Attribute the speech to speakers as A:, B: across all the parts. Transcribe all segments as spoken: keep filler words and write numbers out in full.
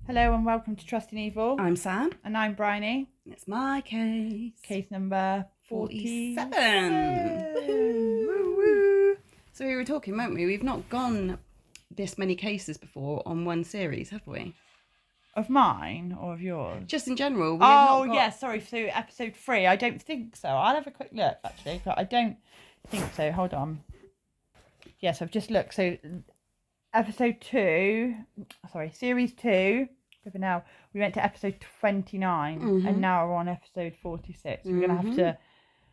A: Hello and welcome to Trust in Evil.
B: I'm Sam.
A: And I'm Bryony.
B: It's my case.
A: Case number forty-seven.
B: forty-seven. Woo, woo. So we were talking, weren't we? We've not gone this many cases before on one series, have we?
A: Of mine or of yours?
B: Just in general. We
A: oh,
B: have not got...
A: yeah, sorry. So episode three, I don't think so. I'll have a quick look, actually, but I don't think so. Hold on. Yes, I've just looked. So episode two, sorry, series two. But now we went to episode twenty-nine, mm-hmm. and now we're on episode forty-six. Mm-hmm. We're going to have to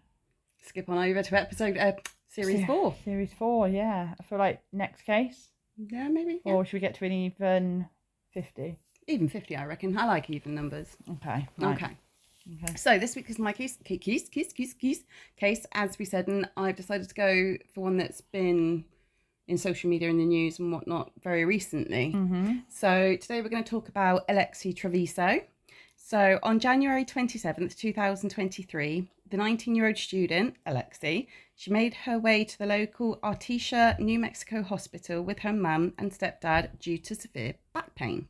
B: skip on over to episode uh, series four.
A: Series four, yeah. I feel like next case.
B: Yeah, maybe. Yeah.
A: Or should we get to an even fifty?
B: Even fifty, I reckon. I like even numbers.
A: Okay. Right.
B: Okay. Okay. So this week is my case, case, case, case, case, case, as we said, and I've decided to go for one that's been in social media and the news and whatnot very recently.
A: Mm-hmm.
B: So today we're going to talk about Alexi Treviso. So on January twenty-seventh, two thousand twenty-three, the nineteen-year-old student, Alexi, she made her way to the local Artesia, New Mexico hospital with her mum and stepdad due to severe back pain.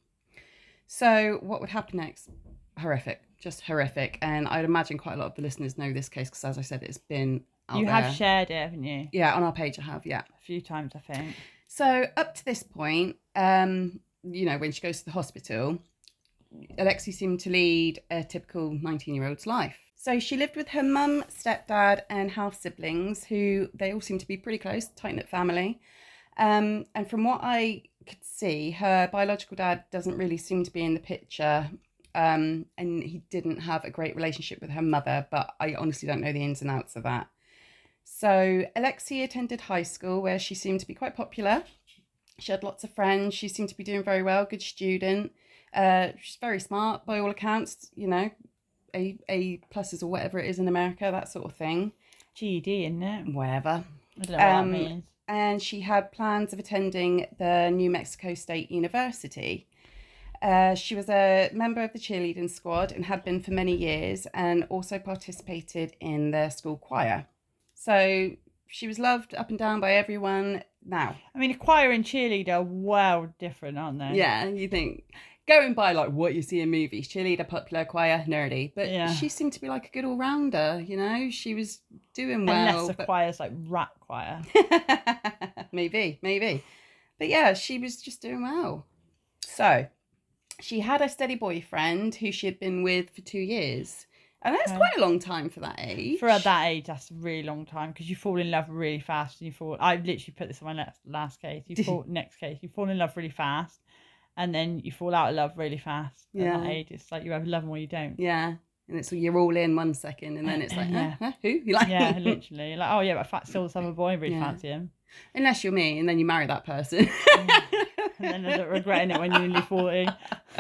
B: So what would happen next? Horrific, just horrific. And I'd imagine quite a lot of the listeners know this case because, as I said, it's been out
A: You
B: there.
A: have shared it, haven't you?
B: Yeah, on our page I have, yeah.
A: A few times, I think.
B: So up to this point, um, you know, when she goes to the hospital, Alexi seemed to lead a typical nineteen-year-old's life. So she lived with her mum, stepdad and half-siblings, who they all seem to be pretty close, tight-knit family. Um, and from what I could see, her biological dad doesn't really seem to be in the picture. Um, and he didn't have a great relationship with her mother, but I honestly don't know the ins and outs of that. So Alexi attended high school where she seemed to be quite popular. She had lots of friends. She seemed to be doing very well, good student. Uh, she's very smart by all accounts, you know, A, A pluses or whatever it is in America, that sort of thing.
A: G E D, isn't it?
B: Whatever.
A: I don't know
B: Um,
A: what that means.
B: And she had plans of attending the New Mexico State University. Uh, she was a member of the cheerleading squad and had been for many years, and also participated in the school choir. So she was loved up and down by everyone. Now,
A: I mean, a choir and cheerleader are well different, aren't they?
B: yeah, you think going by like what you see in movies, cheerleader, popular, choir, nerdy, but
A: Yeah.
B: she seemed to be like a good all-rounder, you know. She was doing well.
A: Unless a
B: but...
A: choir's like rat choir.
B: maybe, maybe. But yeah, she was just doing well. So she had a steady boyfriend who she had been with for two years. And that's
A: Okay.
B: quite a long time for that age.
A: For that age, that's a really long time because you fall in love really fast. And you fall. I literally put this on my last, last case. You fall next case. You fall in love really fast, and then you fall out of love really fast. At
B: Yeah.
A: that age, it's like you either love them or you don't.
B: Yeah. And it's you're all in one second, and then it's like,
A: Yeah.
B: huh? Huh? Who? You like?
A: Yeah, literally. Like, oh yeah, but I still this other boy, I really
B: Yeah.
A: fancy him.
B: Unless you're me, and then you marry that person.
A: And then end up regretting it when you're nearly forty.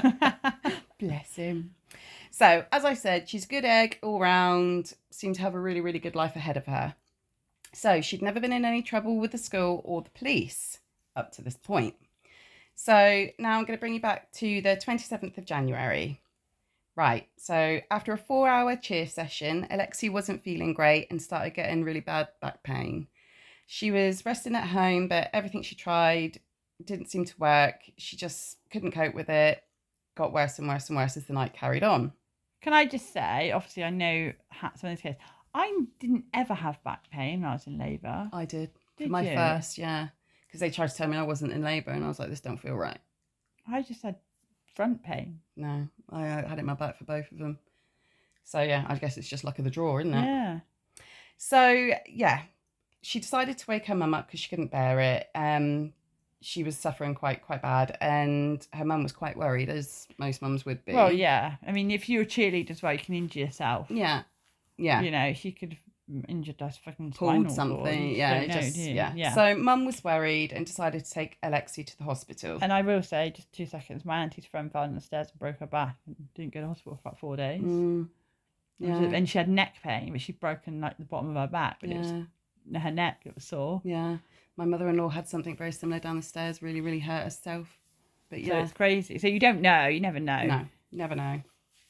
B: Bless him. So, as I said, she's a good egg all round, seemed to have a really, really good life ahead of her. So, she'd never been in any trouble with the school or the police up to this point. So, now I'm going to bring you back to the twenty-seventh of January. Right, so after a four-hour cheer session, Alexi wasn't feeling great and started getting really bad back pain. She was resting at home, but everything she tried didn't seem to work. She just couldn't cope with it. Got worse and worse and worse as the night carried on.
A: Can I just say, obviously, I know some of this case. I didn't ever have back pain when I was in labour.
B: I did.
A: Did
B: For my
A: you?
B: first, yeah. Because they tried to tell me I wasn't in labour and I was like, this don't feel right.
A: I just had front pain.
B: No, I uh, had it in my back for both of them. So, yeah, I guess it's just luck of the draw, isn't it?
A: Yeah.
B: So, yeah, she decided to wake her mum up because she couldn't bear it. Um, she was suffering quite, quite bad. And her mum was quite worried, as most mums would be.
A: Well, yeah. I mean, if you're a cheerleader as well, you can injure yourself.
B: Yeah. Yeah.
A: You know, she could have injured us fucking
B: Pulled
A: spinal
B: something.
A: cord. You
B: Yeah,
A: don't
B: it
A: know,
B: just,
A: do you?
B: yeah.
A: yeah.
B: So, mum was worried and decided to take Alexi to the hospital.
A: And I will say, just two seconds, my auntie's friend fell on the stairs and broke her back and didn't go to hospital for about four days.
B: Mm, yeah.
A: And she had neck pain, but she'd broken like the bottom of her back, but
B: yeah.
A: it was her neck that was sore.
B: Yeah. My mother-in-law had something very similar down the stairs, really, really hurt herself. But yeah.
A: So it's crazy. So you don't know, you never know.
B: No, never know.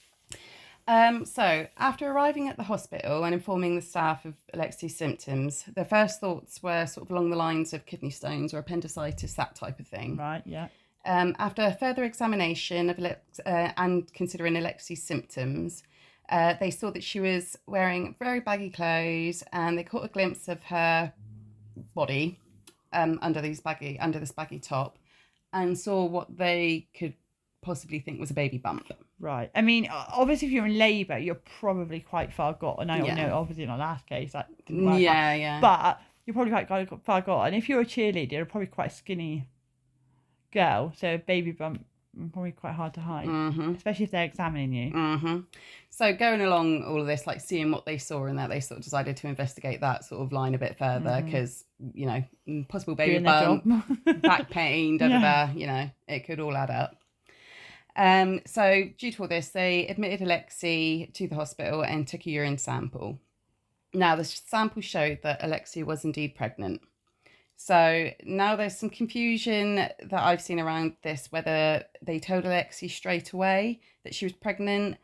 B: Um, so, after arriving at the hospital and informing the staff of Alexi's symptoms, their first thoughts were sort of along the lines of kidney stones or appendicitis, that type of thing.
A: Right, yeah.
B: Um, after further examination of Alex- uh, and considering Alexi's symptoms, uh, they saw that she was wearing very baggy clothes, and they caught a glimpse of her body um, under these baggy under this baggy top, and saw what they could possibly think was a baby bump.
A: Right. I mean, obviously, if you're in labour, you're probably quite far gone. I
B: Yeah.
A: know, obviously, in our last case, that didn't work
B: Yeah,
A: out.
B: yeah.
A: But you're probably quite far gone. If you're a cheerleader, you're probably quite a skinny girl. So a baby bump, probably quite hard to hide,
B: Mm-hmm.
A: especially if they're examining you.
B: Mm-hmm. So going along all of this, like seeing what they saw in that, they sort of decided to investigate that sort of line a bit further because, you know, possible baby
A: Doing their
B: bump,
A: job.
B: back pain, da da
A: Yeah.
B: da, you know, it could all add up. Um, so due to all this, they admitted Alexi to the hospital and took a urine sample. Now, the sample showed that Alexi was indeed pregnant. So now there's some confusion that I've seen around this, whether they told Alexi straight away that she was pregnant,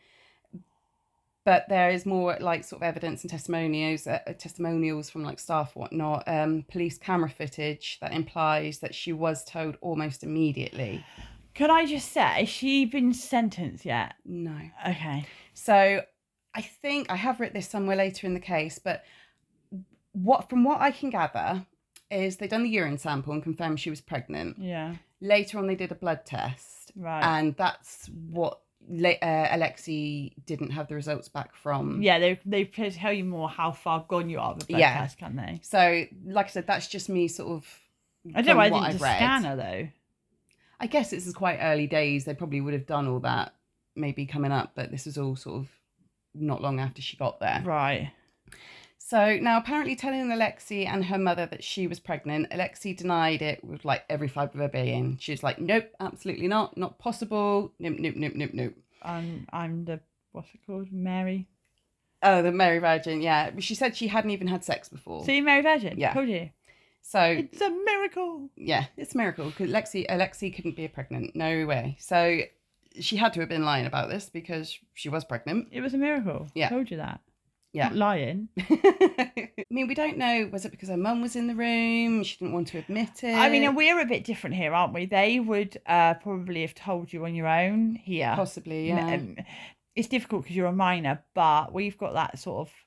B: but there is more like sort of evidence and testimonials, uh, testimonials from like staff, whatnot, um, police camera footage that implies that she was told almost immediately.
A: Can I just say, has she been sentenced yet?
B: No.
A: Okay.
B: So I think I have written this somewhere later in the case, but what from what I can gather is they done the urine sample and confirmed she was pregnant.
A: Yeah.
B: Later on, they did a blood test,
A: Right.
B: and that's what uh, Alexi didn't have the results back from.
A: Yeah, they they tell you more how far gone you are with blood
B: Yeah.
A: test, can they?
B: So, like I said, that's just me sort of.
A: I don't know why
B: from
A: they
B: what
A: didn't
B: I've
A: just
B: read.
A: scan her though.
B: I guess this is quite early days. They probably would have done all that maybe coming up, but this was all sort of not long after she got there.
A: Right.
B: So now apparently telling Alexi and her mother that she was pregnant, Alexi denied it with like every fibre of her being. She was like, nope, absolutely not. Not possible. Nope, nope, nope, nope, nope.
A: I'm I'm the what's it called? Mary.
B: Oh, the Mary Virgin, yeah. She said she hadn't even had sex before.
A: So you Mary Virgin?
B: Yeah.
A: Told you.
B: So
A: It's a miracle.
B: yeah, it's a miracle because Alexi, Alexi couldn't be pregnant. No way. So she had to have been lying about this because she was pregnant.
A: It was a miracle.
B: Yeah.
A: Told you that.
B: Yeah.
A: Not lying.
B: I mean, we don't know. Was it because her mum was in the room? She didn't want to admit it.
A: I mean, and we're a bit different here, aren't we? They would uh, probably have told you on your own here.
B: Possibly, yeah.
A: Um, it's difficult because you're a minor, but we've got that sort of.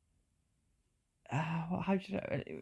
A: Uh, what- how do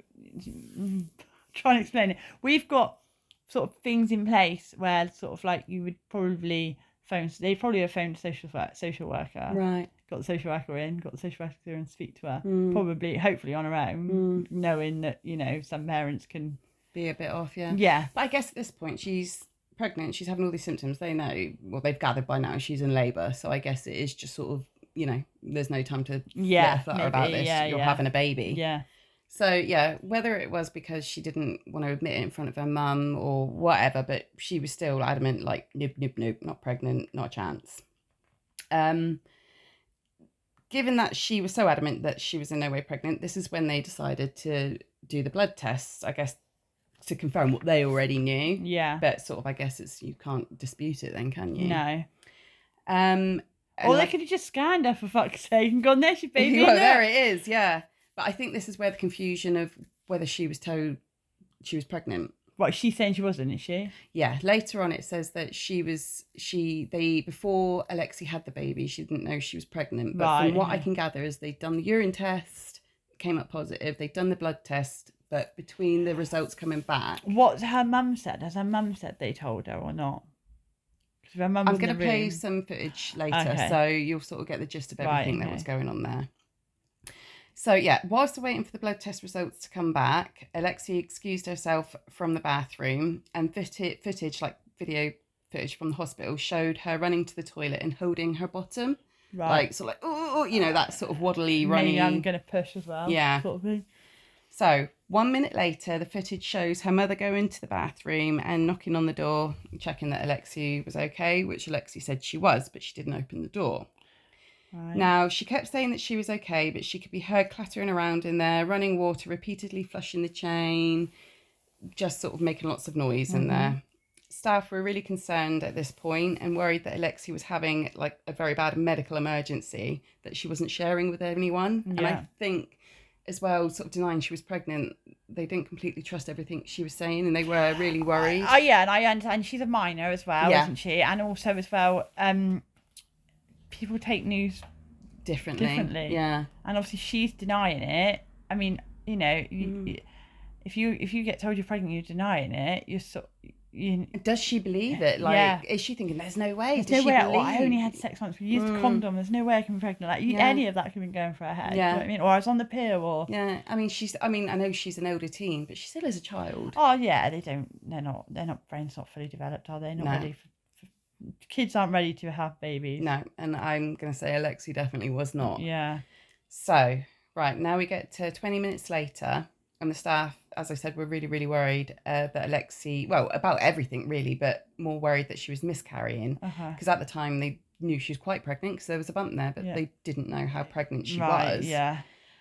A: you try and explain it? We've got sort of things in place where sort of like you would probably phone. They probably have phoned a social work, social worker.
B: Right.
A: Got the social worker in, got the social worker in and speak to her.
B: Mm.
A: Probably, hopefully on her own,
B: Mm.
A: knowing that, you know, some parents can.
B: Be a bit off, yeah.
A: Yeah.
B: But I guess at this point, she's pregnant. She's having all these symptoms. They know, well, they've gathered by now she's in labour. So I guess it is just sort of, you know, there's no time to
A: Yeah,
B: let her flutter
A: maybe,
B: about this.
A: yeah,
B: You're
A: yeah.
B: having a baby.
A: Yeah.
B: So, yeah, whether it was because she didn't want to admit it in front of her mum or whatever, but she was still adamant, like, nope, nope, nope, not pregnant, not a chance. Um, given that she was so adamant that she was in no way pregnant, this is when they decided to do the blood tests, I guess, to confirm what they already knew.
A: Yeah.
B: But sort of, I guess it's you can't dispute it then, can you?
A: No.
B: Um, and
A: Or they
B: like-
A: could have just scanned her for fuck's sake and gone, there's your baby.
B: well,
A: look."
B: there it is, yeah. But I think this is where the confusion of whether she was told she was pregnant.
A: What, she's saying she wasn't, is she?
B: Yeah, later on it says that she was, she, they, before Alexi had the baby, she didn't know she was pregnant. But
A: Right,
B: from what I
A: okay.
B: can gather is they'd done the urine test, came up positive, they'd done the blood test, but between the results coming back,
A: What her mum said, has her mum said they told her or not? Because her mum
B: I'm
A: was in
B: going to
A: the
B: play
A: room.
B: some footage later,
A: Okay.
B: so you'll sort of get the gist of
A: Right,
B: everything that
A: okay.
B: was going on there. So yeah, whilst they're waiting for the blood test results to come back, Alexi excused herself from the bathroom, and footage, footage like video footage from the hospital showed her running to the toilet and holding her bottom,
A: Right.
B: like so like oh, you know, that sort of waddly running.
A: Maybe I'm going to push as well.
B: Yeah.
A: Sort of thing.
B: So one minute later, the footage shows her mother going to the bathroom and knocking on the door, checking that Alexi was okay, which Alexi said she was, but she didn't open the door.
A: Right.
B: Now, she kept saying that she was okay, but she could be heard clattering around in there, running water, repeatedly flushing the chain, just sort of making lots of noise in there. Staff were really concerned at this point and worried that Alexi was having like a very bad medical emergency that she wasn't sharing with anyone. And
A: Yeah.
B: I think as well, sort of denying she was pregnant. They didn't completely trust everything she was saying, and they were really worried.
A: Oh yeah, and I understand she's a minor as well,
B: Yeah.
A: isn't she? And also as well, um, people take news
B: differently.
A: differently.
B: Yeah.
A: And obviously she's denying it. I mean, you know, you,
B: Mm.
A: if you if you get told you're pregnant, you're denying it. You're so you.
B: Does she believe it? Like,
A: Yeah.
B: is she thinking there's no way?
A: There's
B: Does
A: no
B: she
A: way.
B: believe?
A: Well, I only had sex once. We used a
B: Mm.
A: condom. There's no way I can be pregnant. Like you,
B: Yeah.
A: any of that could have been going for her head.
B: Yeah.
A: Do you know what I mean? Or I was on the pill. Or
B: Yeah. I mean, she's. I mean, I know she's an older teen, but she still is a child.
A: oh yeah, they don't. They're not. They're not. Brains not fully developed, are they? Not
B: No.
A: ready. For, for, kids aren't ready to have babies.
B: No, and I'm gonna say Alexi definitely was not.
A: Yeah.
B: So, right, now we get to twenty minutes later, and the staff, as I said, were really, really worried uh, that Alexi, well, about everything really, but more worried that she was miscarrying.
A: Uh huh.
B: Because at the time they knew she was quite pregnant because there was a bump there, but
A: Yeah.
B: they didn't know how pregnant she
A: Right.
B: was.
A: Yeah.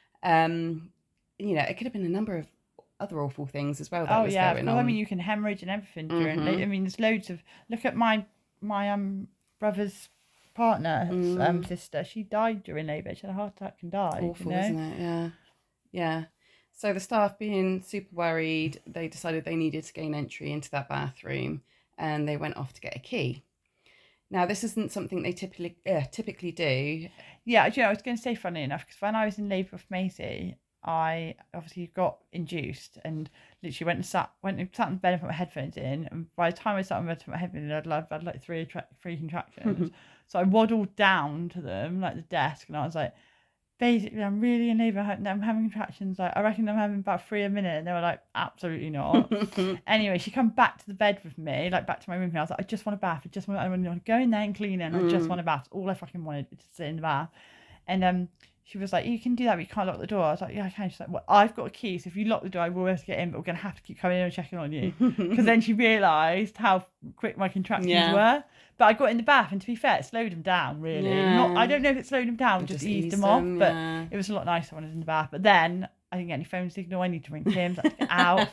B: Um, you know, it could have been a number of other awful things as well that
A: Oh
B: was
A: yeah.
B: going
A: Well,
B: on.
A: I mean, you can hemorrhage and everything during.
B: Mhm.
A: I mean, there's loads of. Look at my my um brother's partner,
B: Mm.
A: um sister. She died during labour. She had a heart attack and died.
B: Awful,
A: you know?
B: isn't it? Yeah. Yeah. So the staff being super worried, they decided they needed to gain entry into that bathroom, and they went off to get a key. Now, this isn't something they typically uh, typically do.
A: Yeah, do you know, I was going to say, funny enough, because when I was in labour with Maisie, I obviously got induced and literally went and sat, went and sat in bed and put my headphones in. And by the time I sat in bed and put my headphones in, I'd, I'd had like three, attra- three contractions. So I waddled down to them, like the desk, and I was like, basically, I'm really in labour. I'm having contractions. Like, I reckon I'm having about three a minute. And they were like, absolutely not. Anyway, she come back to the bed with me, like back to my room. And I was like, I just want a bath. I just want, I want to go in there and clean it. And I just
B: Mm.
A: want a bath. All I fucking wanted was to sit in the bath. And um, she was like, you can do that, but you can't lock the door. I was like, yeah, I can. She's like, well, I've got a key, so if you lock the door, I will be able to get in, but we're going to have to keep coming in and checking on you. Because then she realised how quick my contractions
B: Yeah.
A: were. But I got in the bath, and to be fair, it slowed them down, really.
B: Yeah.
A: Not, I don't know if it slowed them down,
B: It
A: just,
B: just
A: eased
B: eased
A: them off,
B: them,
A: but
B: yeah.
A: it was a lot nicer when I was in the bath. But then I didn't get any phone signal. I need to ring Tim's. I had to get out.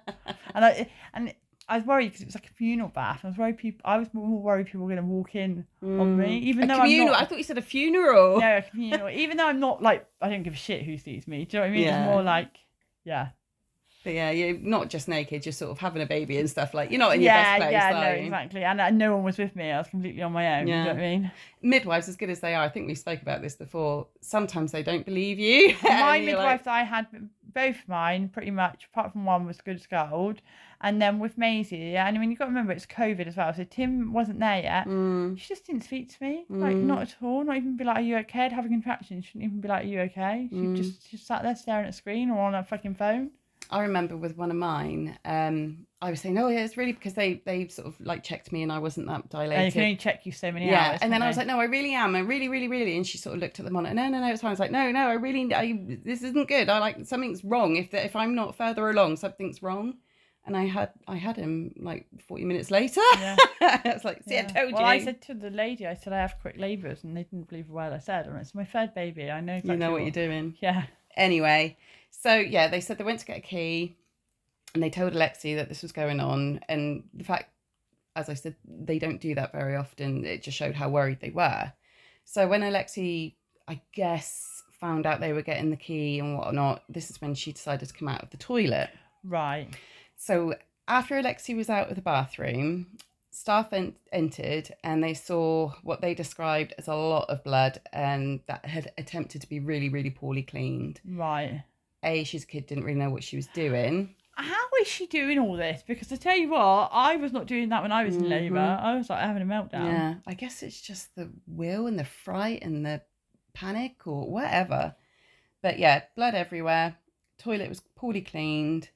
A: and I and I was worried because it was like a funeral bath. I was worried people. I was more worried people were going to walk in on me, even
B: a
A: though
B: communal.
A: I'm not.
B: I thought you said a funeral.
A: No, a communal. Even though I'm not like, I don't give a shit who sees me. Do you know what I mean?
B: Yeah.
A: It's more like, yeah.
B: But yeah, you're not just naked, you're sort of having a baby and stuff. Like, you're not in your
A: Yeah,
B: best place,
A: yeah, no,
B: are you?
A: exactly. And, and no one was with me. I was completely on my own.
B: Yeah.
A: You know what I mean?
B: Midwives, as good as they are, I think we spoke about this before, sometimes they don't believe you.
A: My
B: And you're
A: midwife
B: like,
A: that I had, both mine, pretty much, apart from one, was good as gold. And then with Maisie, yeah, and I mean, you've got to remember, it's COVID as well. So Tim wasn't there yet.
B: mm,
A: She just didn't speak to me. Like,
B: Mm.
A: not at all. Not even be like, are you okay? I'd have a contraction. She shouldn't even be like, are you okay? She
B: Mm.
A: just she sat there staring at a screen or on a fucking phone.
B: I remember with one of mine, um, I was saying, oh, yeah, it's really because they, they sort of like checked me and I wasn't that
A: And you
B: dilated.
A: can only check you so many
B: Yeah,
A: hours.
B: and then
A: can't
B: I was
A: they?
B: like, no, I really am. I really, really, really. And she sort of looked at the monitor. No, no, no, it's fine. I was like, no, no, I really, I, this isn't good. I like something's wrong. If the, if I'm not further along, something's wrong. And I had, I had him like forty minutes later.
A: Yeah.
B: I was like, see, I
A: Yeah.
B: told
A: well,
B: you.
A: I said to the lady, I said, I have quick labours, and they didn't believe a word I said. And it's my third baby. I know exactly
B: you know what you're doing.
A: Yeah.
B: Anyway, so yeah, they said they went to get a key, and they told Alexi that this was going on. And the fact, as I said, they don't do that very often. It just showed how worried they were. So when Alexi, I guess, found out they were getting the key and whatnot, this is when she decided to come out of the toilet.
A: Right.
B: So after Alexi was out of the bathroom, staff en- entered and they saw what they described as a lot of blood and that had attempted to be really, really poorly cleaned.
A: Right.
B: A, she's a kid, didn't really know what she was doing.
A: How is she doing all this? Because I tell you what, I was not doing that when I was in
B: Mhm.
A: labour. I was like having a meltdown.
B: Yeah, I guess it's just the will and the fright and the panic or whatever. But yeah, blood everywhere. Toilet was poorly cleaned.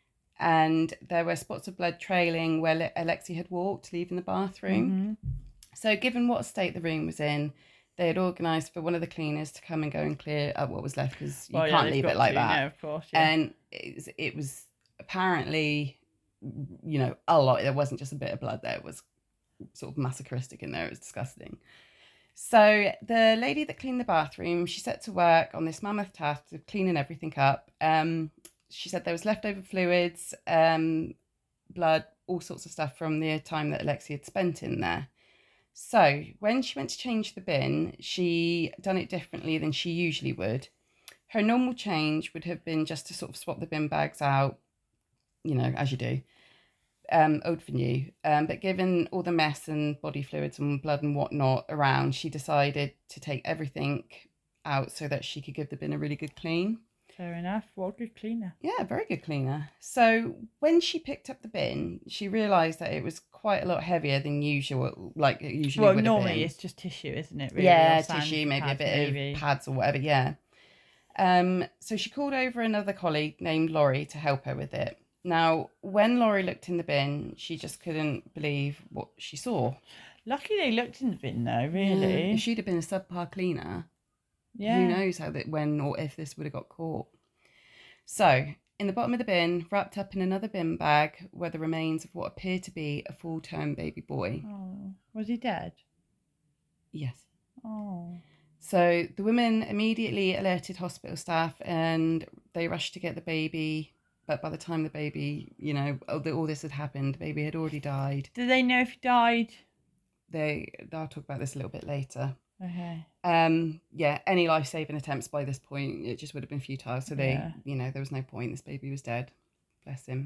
B: And there were spots of blood trailing where Le- Alexi had walked, leaving the bathroom.
A: Mhm.
B: So given what state the room was in, they had organised for one of the cleaners to come and go and clear up what was left because you
A: Well, yeah,
B: can't
A: they've
B: leave
A: got
B: it like
A: to,
B: that.
A: No, of course. Yeah.
B: And it was, it was apparently, you know, a lot. There wasn't just a bit of blood there. It was sort of masochistic in there. It was disgusting. So the lady that cleaned the bathroom, she set to work on this mammoth task of cleaning everything up. Um, she said there was leftover fluids, um, blood, all sorts of stuff from the time that Alexi had spent in there. So when she went to change the bin, she done it differently than she usually would. Her normal change would have been just to sort of swap the bin bags out, you know, as you do, um, old for new. Um, but given all the mess and body fluids and blood and whatnot around, she decided to take everything out so that she could give the bin a really good clean.
A: Fair enough. What a good cleaner.
B: Yeah, very good cleaner. So when she picked up the bin, she realised that it was quite a lot heavier than usual, like it usually
A: Well,
B: would have
A: normally
B: been.
A: it's just tissue, isn't it? Really?
B: Yeah,
A: Or sand
B: tissue, maybe
A: pads,
B: a bit
A: maybe.
B: of pads or whatever, yeah. Um, so she called over another colleague named Laurie to help her with it. Now, when Laurie looked in the bin, she just couldn't believe what she saw.
A: Lucky they looked in the bin, though,
B: Yeah,
A: really.
B: if she'd have been a subpar cleaner,
A: Yeah.
B: who knows how that when or if this would have got caught. So, in the bottom of the bin, wrapped up in another bin bag, were the remains of what appeared to be a full-term baby boy.
A: Oh, was he dead?
B: Yes.
A: Oh.
B: So the women immediately alerted hospital staff and they rushed to get the baby. But by the time the baby, you know, all this had happened, the baby had already died.
A: Did they know if he died?
B: They, I'll talk about this a little bit later.
A: Okay.
B: Um, yeah, any life-saving attempts by this point, it just would have been futile. So they,
A: Yeah.
B: you know, there was no point. This baby was dead. Bless him.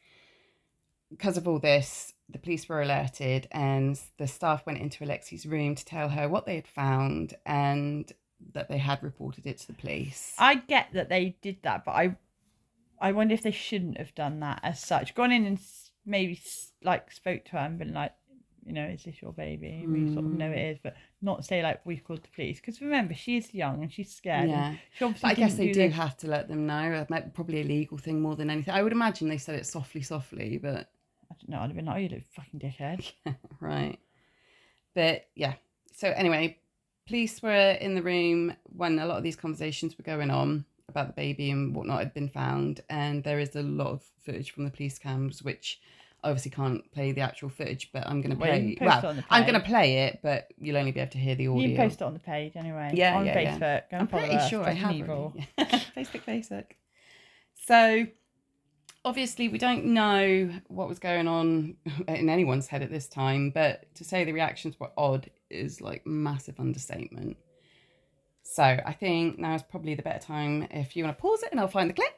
B: Because of all this, the police were alerted and the staff went into Alexi's room to tell her what they had found and that they had reported it to the police.
A: I get that they did that, but I I wonder if they shouldn't have done that as such. Gone in and s- maybe s- like spoke to her and been like, you know, is this your baby? We sort of know it is, but not say like we've called the police. Because remember, she is young and she's scared.
B: Yeah.
A: And she obviously
B: But I guess
A: didn't
B: they
A: do
B: do
A: this-
B: have to let them know. Probably a legal thing more than anything. I would imagine they said it softly, softly, but...
A: I don't know, I'd have been like, oh, you little fucking dickhead.
B: Right. But yeah. So anyway, police were in the room when a lot of these conversations were going on about the baby and whatnot had been found. And there is a lot of footage from the police cams, which I obviously can't play the actual footage, but I'm going to
A: Well, you
B: play.
A: can post it
B: Well,
A: on the
B: I'm going to
A: page.
B: play it, but you'll only be able to hear the audio.
A: You can post it on the page anyway.
B: Yeah,
A: on
B: yeah, yeah.
A: Facebook. Go and
B: I'm
A: follow
B: pretty
A: us,
B: sure I
A: Fucking
B: have.
A: Evil.
B: Already. Facebook, Facebook. So, obviously, we don't know what was going on in anyone's head at this time, but to say the reactions were odd is like massive understatement. So, I think now is probably the better time if you want to pause it and I'll find the clip.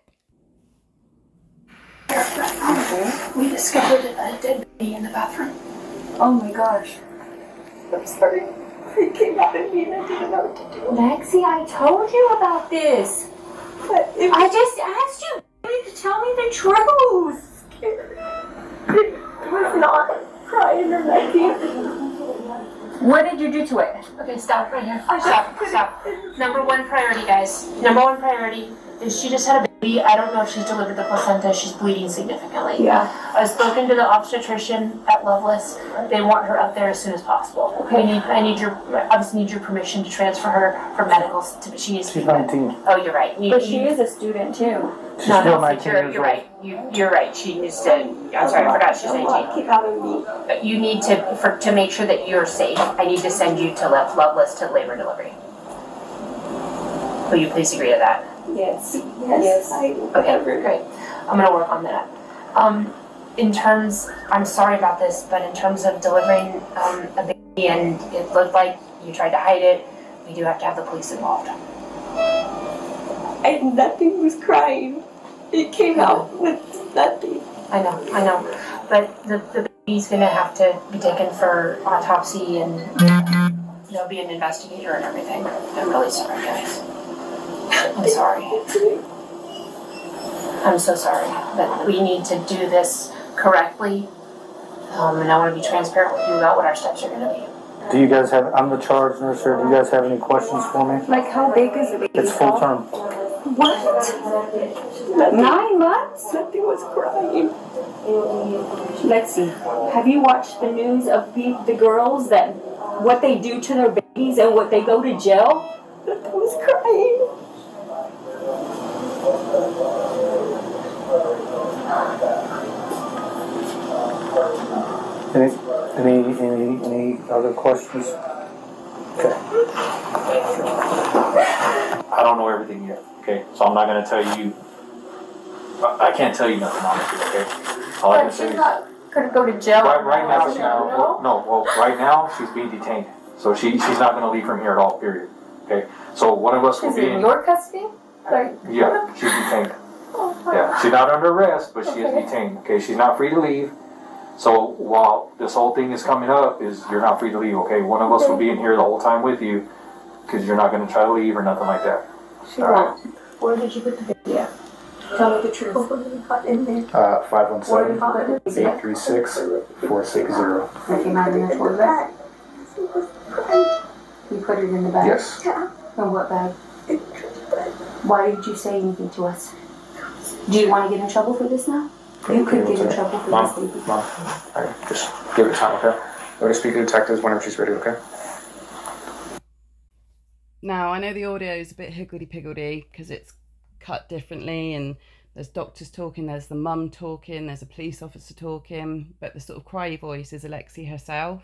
C: We discovered a dead baby in the bathroom. Oh my gosh. I'm sorry. It came out of me and I didn't know what to do. Lexi, I told you about this. But it I just asked you to tell me the truth. It was not crying or nothing. What did you do to it? Okay, stop right here. Stop, stop. Number one priority, guys. Number one priority is she just had a baby. I don't know if she's delivered the placenta. She's bleeding significantly. Yeah. I've spoken to the obstetrician at Loveless. They want her up there as soon as possible. Okay. We need, I need your, obviously need your permission to transfer her for medicals. To, she needs to
D: She's
C: be
D: nineteen.
C: Oh, you're right. You,
E: But
C: you,
E: she is a student too.
D: She's
C: no,
D: still
C: no,
D: nineteen
C: you're,
D: years
C: you're
D: old.
C: right. You, you're right. She needs to. I'm sorry, I forgot she's nineteen. But you need to, for to make sure that you're safe. I need to send you to Lo- Loveless to labor and delivery. Will you please agree to that?
E: Yes.
C: Yes. I, okay, great. I'm gonna work on that. Um, in terms, I'm sorry about this, but in terms of delivering um, a baby and it looked like you tried to hide it, we do have to have the police involved.
E: And nothing was crying. It came out with nothing.
C: I know, I know. But the, the baby's gonna have to be taken for autopsy and there'll be an investigator and everything. I'm really sorry, guys. I'm sorry. I'm so sorry. But we need to do this correctly. Um, and I want to be transparent with you about what our steps are gonna be.
D: Do you guys have, I'm the charge nurse here, do you guys have any questions for me?
E: Like how big is the baby?
D: It's full term.
E: What? Nine months? Nothing was crying. Lexi, have you watched the news of the, the girls that what they do to their babies and what they go to jail? Nothing was crying.
D: Any, any, any, any other questions? Okay.
F: I don't know everything yet, okay? So I'm not gonna tell you, I, I can't tell you nothing honestly, okay? All I can
C: But
F: say
C: she's
F: is,
C: not gonna go to jail.
F: right, right now,
C: She
F: she's,
C: don't know.
F: well, no, well, right now, she's being detained. So she, she's not gonna leave from here at all, period, okay? So one of us will
C: She's
F: be
C: in
F: in,
C: your custody? Like,
F: Yeah, she's detained. Yeah, she's not under arrest, but she is detained. Okay, she's not free to leave. So while this whole thing is coming up, is you're not free to leave. Okay, one of us will be in here the whole time with you, because you're not going to try to leave or nothing like that.
C: She won't. Where did you put the baby at? Tell me the truth. In there.
D: Uh, five one
C: Where did you
D: seven,
C: put it?
D: eight three six, four six zero.
C: That came out in the toilet. You put it in the bag?
D: Yes.
C: In what bag? Why didn't you say anything to us? Do you want to get in trouble for this now? You could get in trouble for
D: Mom,
C: this, baby.
D: Mom, all right, just give it time, okay? I'm going to speak to the detectives whenever she's ready, okay?
B: Now, I know the audio is a bit higgledy-piggledy because it's cut differently and there's doctors talking, there's the mum talking, there's a police officer talking, but the sort of cryy voice is Alexi herself.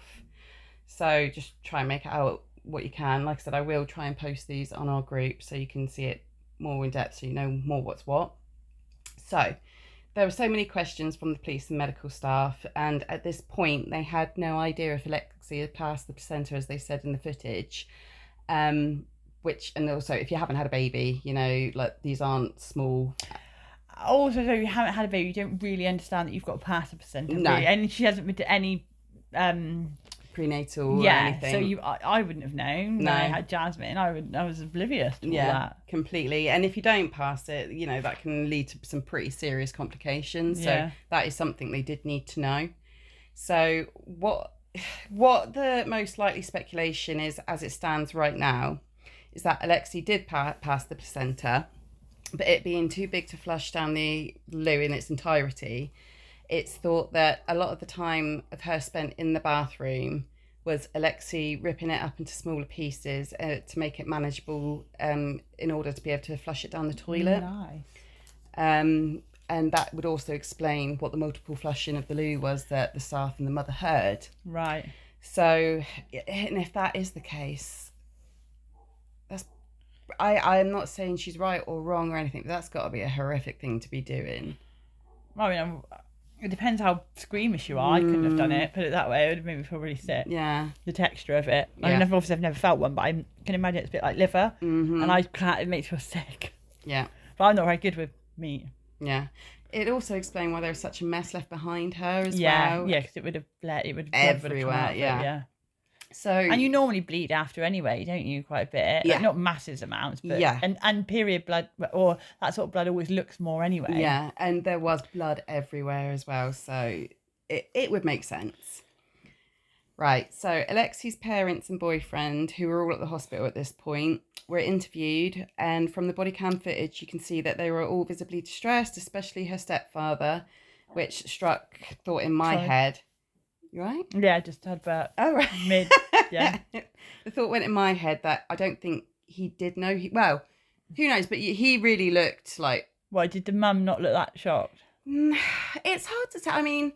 B: So just try and make it out what you can. Like I said, I will try and post these on our group so you can see it more in depth so you know more what's what. So there were so many questions from the police and medical staff, and at this point they had no idea if Alexi had passed the placenta, as they said in the footage. Um, which, and also if you haven't had a baby, you know, like these aren't small.
A: Also, so if you haven't had a baby, you don't really understand that you've got to pass a placenta.
B: No.
A: Really. And she hasn't been to any um
B: Prenatal
A: yeah,
B: or anything.
A: so you, I, I wouldn't have known.
B: No.
A: When I had Jasmine, I would, I was oblivious to
B: Yeah,
A: all that.
B: completely. And if you don't pass it, you know, that can lead to some pretty serious complications.
A: Yeah.
B: So that is something they did need to know. So what, what the most likely speculation is, as it stands right now, is that Alexi did pa- pass the placenta, but it being too big to flush down the loo in its entirety, it's thought that a lot of the time of her spent in the bathroom was Alexi ripping it up into smaller pieces uh, to make it manageable um, in order to be able to flush it down the toilet.
A: Nice.
B: Um, and that would also explain what the multiple flushing of the loo was that the staff and the mother heard.
A: Right.
B: So, and if that is the case, that's I, I'm not saying she's right or wrong or anything, but that's got to be a horrific thing to be doing.
A: I mean, I'm, it depends how squeamish you are. I couldn't have done it. Put it that way, it would have made me feel really sick.
B: Yeah.
A: The texture of it. I
B: Yeah.
A: mean, I've obviously I've never felt one, but I can imagine it's a bit like liver,
B: Mm-hmm.
A: and I can't. It makes me feel sick.
B: Yeah.
A: But I'm not very good with meat.
B: Yeah. It also explained why there was such a mess left behind her as
A: Yeah,
B: well.
A: yeah, because it would have bled. It would blood would have come
B: Everywhere,
A: out of it,
B: yeah.
A: yeah.
B: So
A: And you normally bleed after anyway, don't you? Quite a bit.
B: Yeah.
A: Like, not massive amounts, but
B: Yeah.
A: And and period blood or that sort of blood always looks more anyway.
B: yeah, and there was blood everywhere as well, so it, it would make sense. Right, so Alexi's parents and boyfriend, who were all at the hospital at this point, were interviewed, and from the body cam footage you can see that they were all visibly distressed, especially her stepfather, which struck thought in my
A: Sorry.
B: head. You right?
A: Yeah, I just had about
B: Oh, right.
A: mid. Yeah.
B: The thought went in my head that I don't think he did know. He, well, who knows? But he really looked like.
A: Why did the mum not look that shocked?
B: Mm, It's hard to tell. I mean,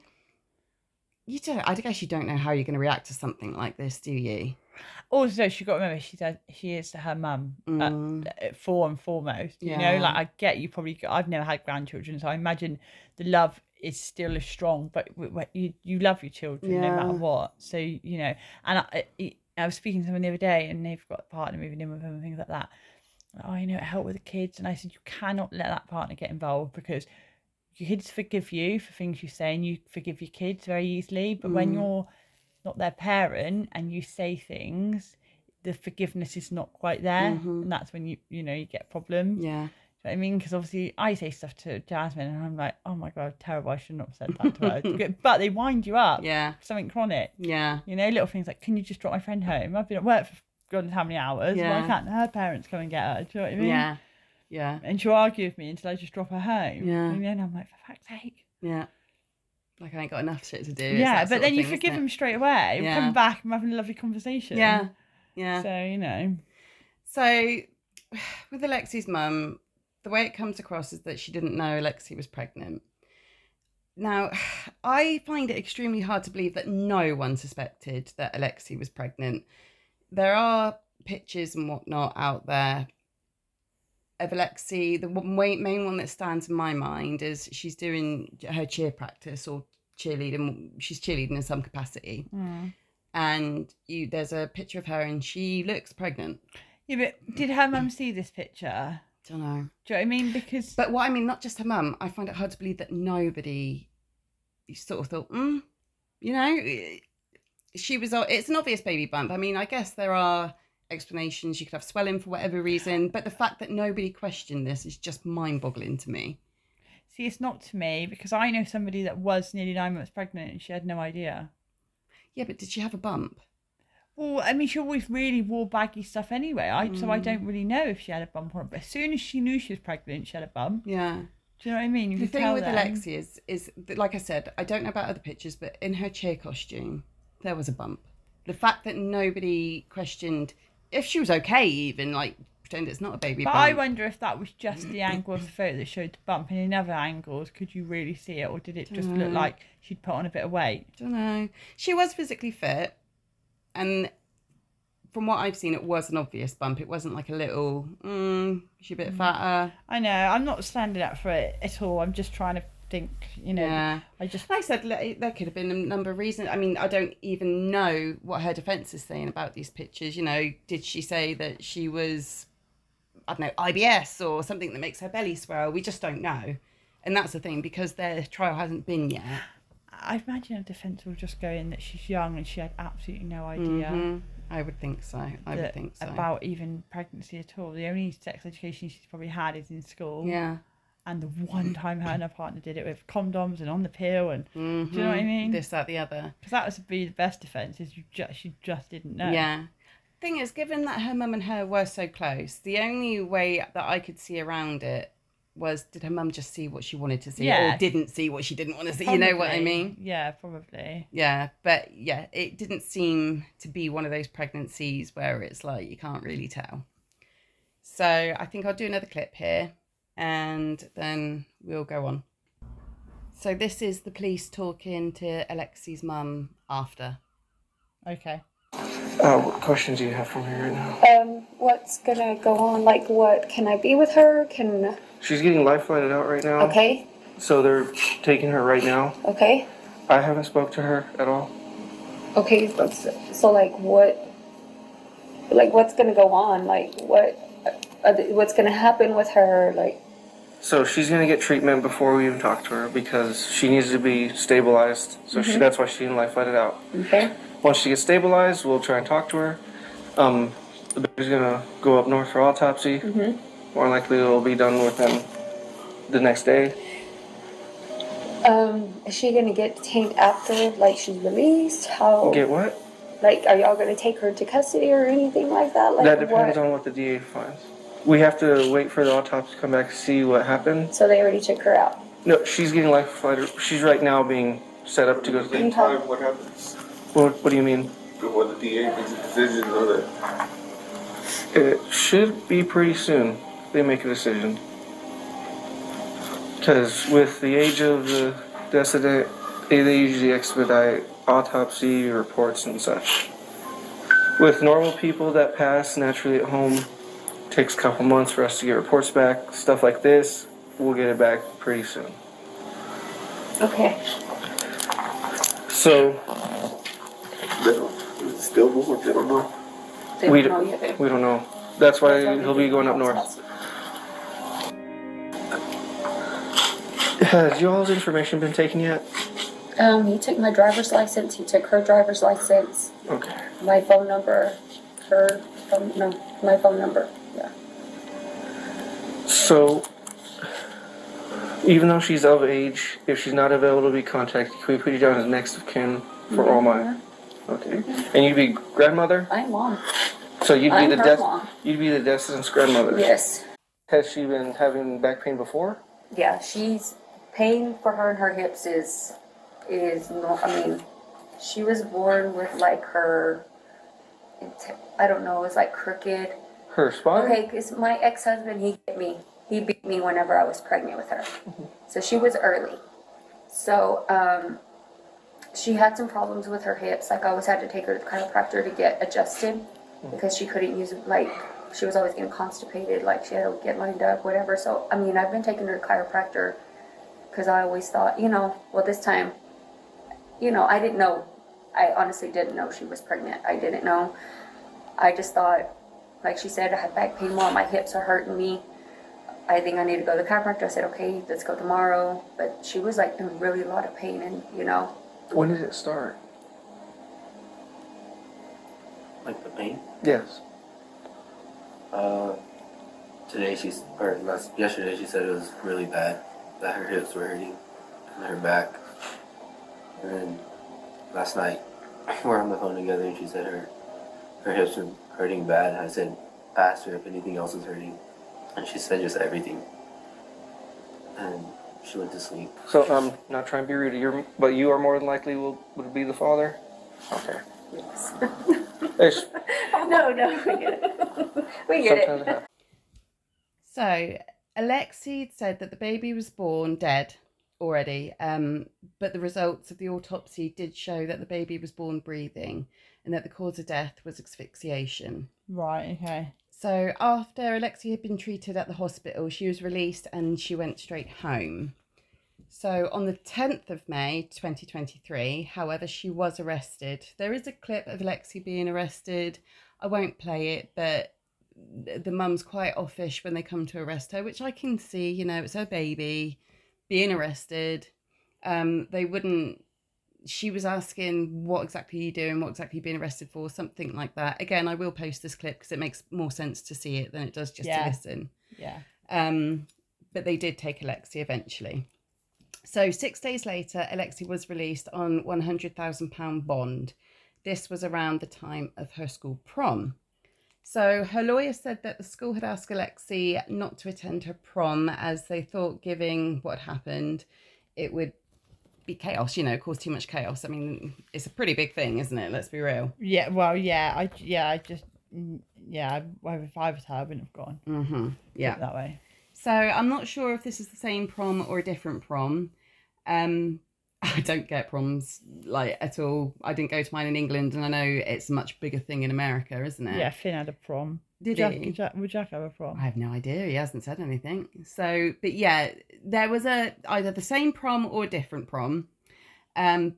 B: you don't. I guess you don't know how you're going to react to something like this, do you?
A: Also, she got to remember she said she is to her mum
B: Mm.
A: uh, for and foremost. You
B: Yeah.
A: know, like I get you probably. I've never had grandchildren, so I imagine the love is still as strong. But w- w- you you love your children no
B: Yeah.
A: matter what. So you know, and I, I, I was speaking to someone the other day, and they've got a partner moving in with them and things like that. Oh, you know, help with the kids, and I said you cannot let that partner get involved because your kids forgive you for things you say, and you forgive your kids very easily. But when
B: Mm.
A: you're not their parent and you say things, the forgiveness is not quite there,
B: Mhm.
A: and that's when you you know you get problems.
B: Yeah.
A: Do you know what I mean? Because obviously I say stuff to Jasmine, and I'm like, oh my god, terrible! I shouldn't have said that to her. But they wind you up.
B: Yeah.
A: for something chronic.
B: Yeah.
A: You know, little things like, can you just drop my friend home? I've been at work for God knows how many hours.
B: Yeah.
A: Why can't her parents come and get her? Do you know what I mean?
B: Yeah. Yeah.
A: And she'll argue with me until I just drop her home.
B: Yeah.
A: And then I'm like, for fuck's sake.
B: Yeah. Like I ain't got enough shit to do. It's
A: Yeah,
B: that
A: but
B: sort
A: then
B: of
A: you
B: thing,
A: forgive
B: isn't
A: them straight away.
B: Yeah.
A: Come back and we're having a lovely conversation.
B: it? Yeah. Yeah.
A: So, you know.
B: So, with Alexi's mum, the way it comes across is that she didn't know Alexi was pregnant. Now, I find it extremely hard to believe that no one suspected that Alexi was pregnant. There are pictures and whatnot out there of Alexi. The one- main main one that stands in my mind is she's doing her cheer practice or cheerleading. She's cheerleading in some capacity.
A: Mm.
B: And you, there's a picture of her and she looks pregnant.
A: Yeah, but did her mum see this picture?
B: Don't know.
A: Do you know what I mean? Because
B: But what I mean, not just her mum, I find it hard to believe that nobody sort of thought, mm, you know, she was, it's an obvious baby bump. I mean, I guess there are explanations. You could have swelling for whatever reason, but the fact that nobody questioned this is just mind-boggling to me.
A: see, it's not to me, because I know somebody that was nearly nine months pregnant and she had no idea.
B: Yeah, but did she have a bump?
A: Well, I mean, she always really wore baggy stuff anyway. I
B: Mm.
A: so I don't really know if she had a bump or not. But as soon as she knew she was pregnant, she had a bump.
B: Yeah.
A: Do you know what I mean? You
B: The
A: could
B: thing
A: tell
B: with
A: then.
B: Alexi is, is that, like I said, I don't know about other pictures, but in her cheer costume, there was a bump. The fact that nobody questioned if she was okay, even like pretend it's not a baby
A: But
B: bump.
A: I wonder if that was just the angle of the photo that showed the bump, and in other angles, could you really see it, or did it just look
B: Dunno.
A: like she'd put on a bit of weight?
B: Don't know. She was physically fit, and from what I've seen, it was an obvious bump. It wasn't like a little, mm, she's a bit fatter.
A: I know. I'm not standing up for it at all. I'm just trying to think. You know.
B: Yeah.
A: I just.
B: Like I said, le- there could have been a number of reasons. I mean, I don't even know what her defence is saying about these pictures. You know, did she say that she was, I don't know, I B S or something that makes her belly swell? We just don't know. And that's the thing, because their trial hasn't been yet.
A: I imagine her defence will just go in that she's young and she had absolutely no idea.
B: Mhm. I would think so. I would
A: that-
B: think so.
A: about even pregnancy at all. The only sex education she's probably had is in school.
B: Yeah.
A: And the one time her and her partner did it with condoms and on the pill, and
B: Mhm.
A: do you know what I mean?
B: This, that, the other.
A: Because that would be the best defence, is you just she just didn't know.
B: Yeah. Thing is, given that her mum and her were so close, the only way that I could see around it was, did her mum just see what she wanted to see,
A: Yeah.
B: or didn't see what she didn't want to see? You know what I
A: Probably.
B: mean?
A: Yeah, probably.
B: Yeah, but yeah, it didn't seem to be one of those pregnancies where it's like you can't really tell. So I think I'll do another clip here and then we'll go on. So this is the police talking to Alexi's mum after.
A: Okay.
D: Uh, what questions do you have for me right now?
C: Um, what's gonna go on? Like, what, can I be with her? Can,
D: She's getting life flighted out right now.
C: okay,
D: So they're taking her right now.
C: okay,
D: I haven't spoke to her at all.
C: okay, so, so like what, like what's gonna go on? Like what, uh, what's gonna happen with her? Like,
D: So she's gonna get treatment before we even talk to her because she needs to be stabilized. So she, that's why she's getting life flighted out.
C: okay,
D: Once she gets stabilized, we'll try and talk to her. Um, the baby's gonna go up north for autopsy.
C: Mhm.
D: More likely it'll be done within the next day.
C: um, is she gonna get detained after, like, she's released? How,
D: Get what?
C: like, are y'all gonna take her into custody or anything like that? Like,
D: That depends
C: what?
D: on what the D A finds. We have to wait for the autopsy to come back to see what happened.
C: So they already took her out.
D: No, she's getting life flighted. She's right now being set up to go to the.
C: Okay.
G: Time, what happens?
D: What, what do you mean?
G: Before the D A makes a decision or that?
D: It should be pretty soon. They make a decision. Because with the age of the decedent, they they usually expedite autopsy reports and such. With normal people that pass naturally at home, takes a couple months for us to get reports back. Stuff like this, we'll get it back pretty soon.
C: Okay.
D: So
G: They don't, still born, they don't know.
C: They
D: we
C: don't know
D: don't,
C: yet.
D: we don't know. That's why
C: That's why
D: he'll
C: they
D: be
C: did
D: going up
C: the
D: north.
C: autopsy.
D: Has y'all's information been taken yet?
C: Um, he took my driver's license, he took her driver's license,
D: Okay.
C: my phone number, her phone, no, my phone number, yeah.
D: So, even though she's of age, if she's not available to be contacted, can we put you down as next of kin for all my? Okay. And you'd be grandmother?
C: I'm mom.
D: So you'd be
C: I'm
D: the
C: her
D: death.
C: mom.
D: You'd be the decedent's grandmother.
C: Yes.
D: Has she been having back pain before?
C: Yeah, she's, pain for her and her hips is, is no, I mean, she was born with like her, I don't know, it was like crooked.
D: Her spine?
C: Okay, because my ex-husband, he hit me. He beat me whenever I was pregnant with her. So she was early. So um, she had some problems with her hips. Like I always had to take her to the chiropractor to get adjusted because she couldn't use, like, she was always getting constipated. Like she had to get lined up, whatever. So, I mean, I've been taking her to chiropractor because I always thought, you know, well, this time, you know, I didn't know. I honestly didn't know she was pregnant. I didn't know. I just thought, like she said, I had back pain more. My hips are hurting me. I think I need to go to the chiropractor. I said, okay, let's go tomorrow. But she was like in really a lot of pain, and you know.
D: When did it start?
G: Like the pain?
D: Yes.
G: Uh, today she's, or last, yesterday she said it was really bad, that her hips were hurting and her back. And then last night we were on the phone together and she said her, her hips were hurting bad. And I said, asked her if anything else was hurting. And she said just everything. And she went to sleep.
D: So I'm not trying to be rude, you're, but you are more than likely will would be the father? Okay.
C: Yes.
D: It's,
C: no, no, we get it. We get
D: sometimes
C: it.
D: it happens.
B: So Alexei said that the baby was born dead already, um, but the results of the autopsy did show that the baby was born breathing and that the cause of death was asphyxiation.
A: Right, okay.
B: So after Alexei had been treated at the hospital, she was released and she went straight home. So on the tenth of May, twenty twenty-three, however, she was arrested. There is a clip of Alexei being arrested. I won't play it, but the mum's quite offish when they come to arrest her, which I can see, you know, it's her baby being arrested. Um, they wouldn't, she was asking, what exactly are you doing? What exactly are you being arrested for? Something like that. Again, I will post this clip because it makes more sense to see it than it does just
A: Yeah.
B: to listen.
A: Yeah.
B: Um, but they did take Alexei eventually. So six days later, Alexei was released on one hundred thousand pounds bond. This was around the time of her school prom. So her lawyer said that the school had asked Alexei not to attend her prom as they thought, giving what happened, it would be chaos, you know, cause too much chaos. I mean, it's a pretty big thing, isn't it? Let's be real.
A: Yeah, well, yeah, I, yeah, I just, mm, yeah, if I was her, I wouldn't have gone.
B: Mm-hmm. Yeah.
A: Put it that way.
B: So I'm not sure if this is the same prom or a different prom. Um, I don't get proms like at all. I didn't go to mine in England, and I know it's a much bigger thing in America, isn't it?
A: Yeah, Finn had a prom.
B: Did
A: Jack,
B: he?
A: Jack, would Jack have a prom?
B: I have no idea. He hasn't said anything. So, but yeah, there was a either the same prom or a different prom. Um,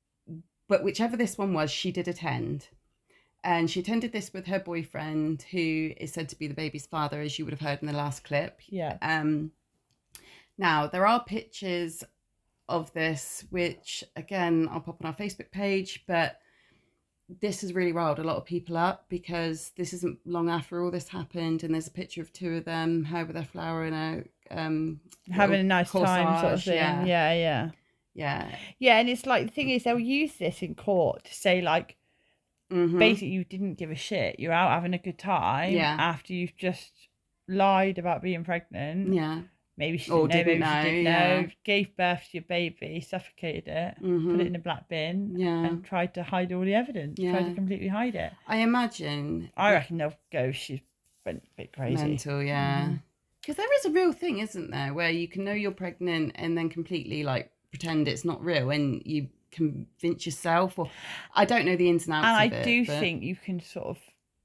B: but whichever this one was, she did attend. And she attended this with her boyfriend, who is said to be the baby's father, as you would have heard in the last clip.
A: Yeah.
B: Um, now, there are pictures of this, which, again, I'll pop on our Facebook page, but this has really riled a lot of people up because this isn't long after all this happened, and there's a picture of two of them, her with her flower in a... Um,
A: Having a nice
B: corsage,
A: time sort of thing.
B: yeah.
A: Yeah, yeah.
B: Yeah.
A: Yeah, and it's like, the thing is, they'll use this in court to say, like,
B: Mm-hmm.
A: basically you didn't give a shit. You're out having a good time
B: Yeah.
A: after you've just lied about being pregnant.
B: Yeah.
A: Maybe she
B: Or
A: didn't know,
B: didn't
A: maybe she
B: know,
A: didn't
B: yeah.
A: know. Gave birth to your baby, suffocated it,
B: Mhm.
A: put it in a black bin,
B: Yeah.
A: and tried to hide all the evidence. Tried
B: Yeah.
A: to completely hide it.
B: I imagine.
A: I reckon they'll go, she went a bit crazy.
B: Mental, yeah. Because there is a real thing, isn't there, where you can know you're pregnant and then completely like pretend it's not real and you convince yourself, or I don't know the ins and outs
A: And I
B: of it,
A: do
B: but-
A: think you can sort of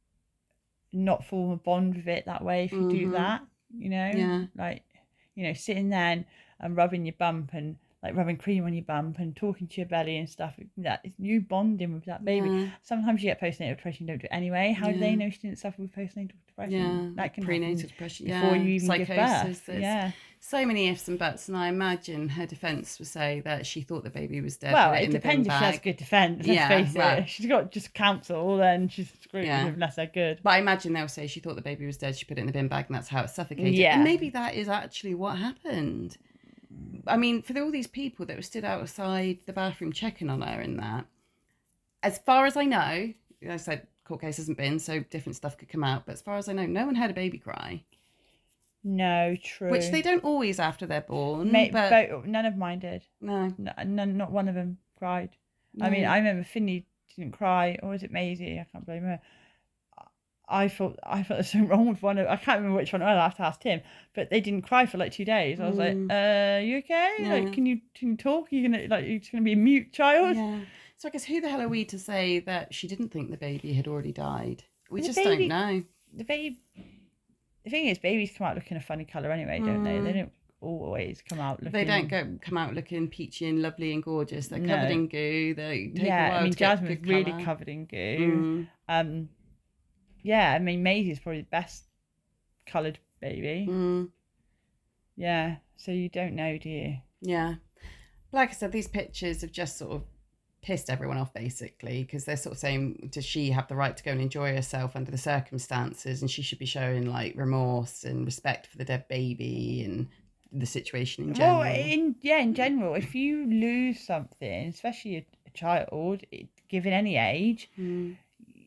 A: not form a bond with it that way if you do
B: Mhm.
A: that, you know?
B: Yeah.
A: Like, you know, sitting there and, and rubbing your bump and like rubbing cream on your bump and talking to your belly and stuff. That is you bonding with that baby.
B: Yeah.
A: Sometimes you get postnatal depression, you don't do it anyway. How do they
B: Yeah.
A: know she didn't suffer with postnatal depression?
B: Yeah,
A: That can
B: prenatal
A: happen
B: depression,
A: before
B: yeah,
A: you even give
B: psychosis,
A: birth.
B: there's
A: Yeah.
B: So many ifs and buts, and I imagine her defence would say that she thought the baby was dead.
A: Well,
B: put
A: it
B: in the bin
A: depends if she has
B: bag.
A: good defence. Let's
B: Yeah,
A: face
B: well.
A: it. If she's got just counsel, then she's screwed
B: Yeah.
A: unless they're good.
B: But I imagine they'll say she thought the baby was dead, she put it in the bin bag, and that's how it suffocated.
A: Yeah.
B: And maybe that is actually what happened. I mean, for all these people that were stood outside the bathroom checking on her and that, as far as I know, like I said, court case hasn't been, so different stuff could come out, but as far as I know, no one had a baby cry.
A: No, true.
B: Which they don't always after they're born.
A: Mate,
B: but
A: both, none of mine did.
B: no.
A: No, none, not one of them cried. I mean,
B: No.
A: I remember Finley didn't cry, or was it Maisie? I can't blame her. I thought I thought there's something wrong with one of. I can't remember which one. I'll have to ask Tim. But they didn't cry for like two days. I was
B: Mm.
A: like, "Uh, you okay?
B: Yeah.
A: Like, can you can you talk? Are you gonna like you're just gonna be a mute child?"
B: Yeah. So I guess who the hell are we to say that she didn't think the baby had already died? We
A: The
B: just
A: baby-
B: don't know.
A: The baby. The thing is, babies come out looking a funny colour anyway, don't they? They
B: Mm.
A: don't always come out looking.
B: They don't go come out looking peachy and lovely and gorgeous. They're
A: No.
B: covered in goo. They take a
A: Yeah,
B: while
A: I mean,
B: to get
A: Jasmine's
B: good
A: really
B: colour.
A: covered in goo.
B: Mm.
A: Um, yeah, I mean, Maisie's probably the best coloured baby.
B: Mm.
A: Yeah, so you don't know, do you?
B: Yeah. Like I said, these pictures have just sort of pissed everyone off, basically, because they're sort of saying, does she have the right to go and enjoy herself under the circumstances? And she should be showing like remorse and respect for the dead baby and the situation in general.
A: Well, in yeah, in general, if you lose something, especially a, a child, it, given any age,
B: Mm.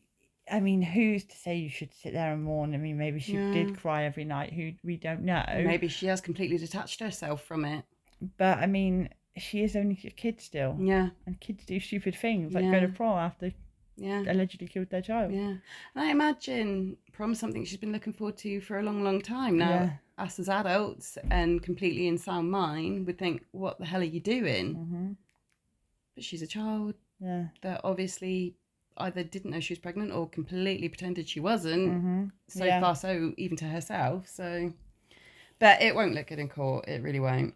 A: I mean, who's to say you should sit there and mourn? I mean, maybe she
B: Yeah.
A: did cry every night. Who we don't know.
B: Maybe she has completely detached herself from it.
A: But I mean, she is only a kid still,
B: Yeah.
A: and kids do stupid things like
B: Yeah.
A: go to prom after
B: Yeah.
A: allegedly killed their child.
B: Yeah. And I imagine prom's something she's been looking forward to for a long, long time now.
A: Yeah.
B: Us as adults and completely in sound mind would think, what the hell are you doing?
A: Mm-hmm.
B: But she's a child
A: Yeah.
B: that obviously either didn't know she was pregnant or completely pretended she wasn't.
A: Mm-hmm.
B: So
A: Yeah.
B: far, so even to herself. So, but it won't look good in court. It really won't.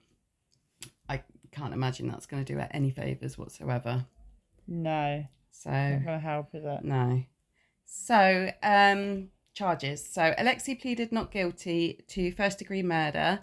B: I can't imagine that's going to do her any favors whatsoever.
A: No.
B: So
A: Not gonna help, is it?
B: no. So um, charges. So Alexei pleaded not guilty to first degree murder,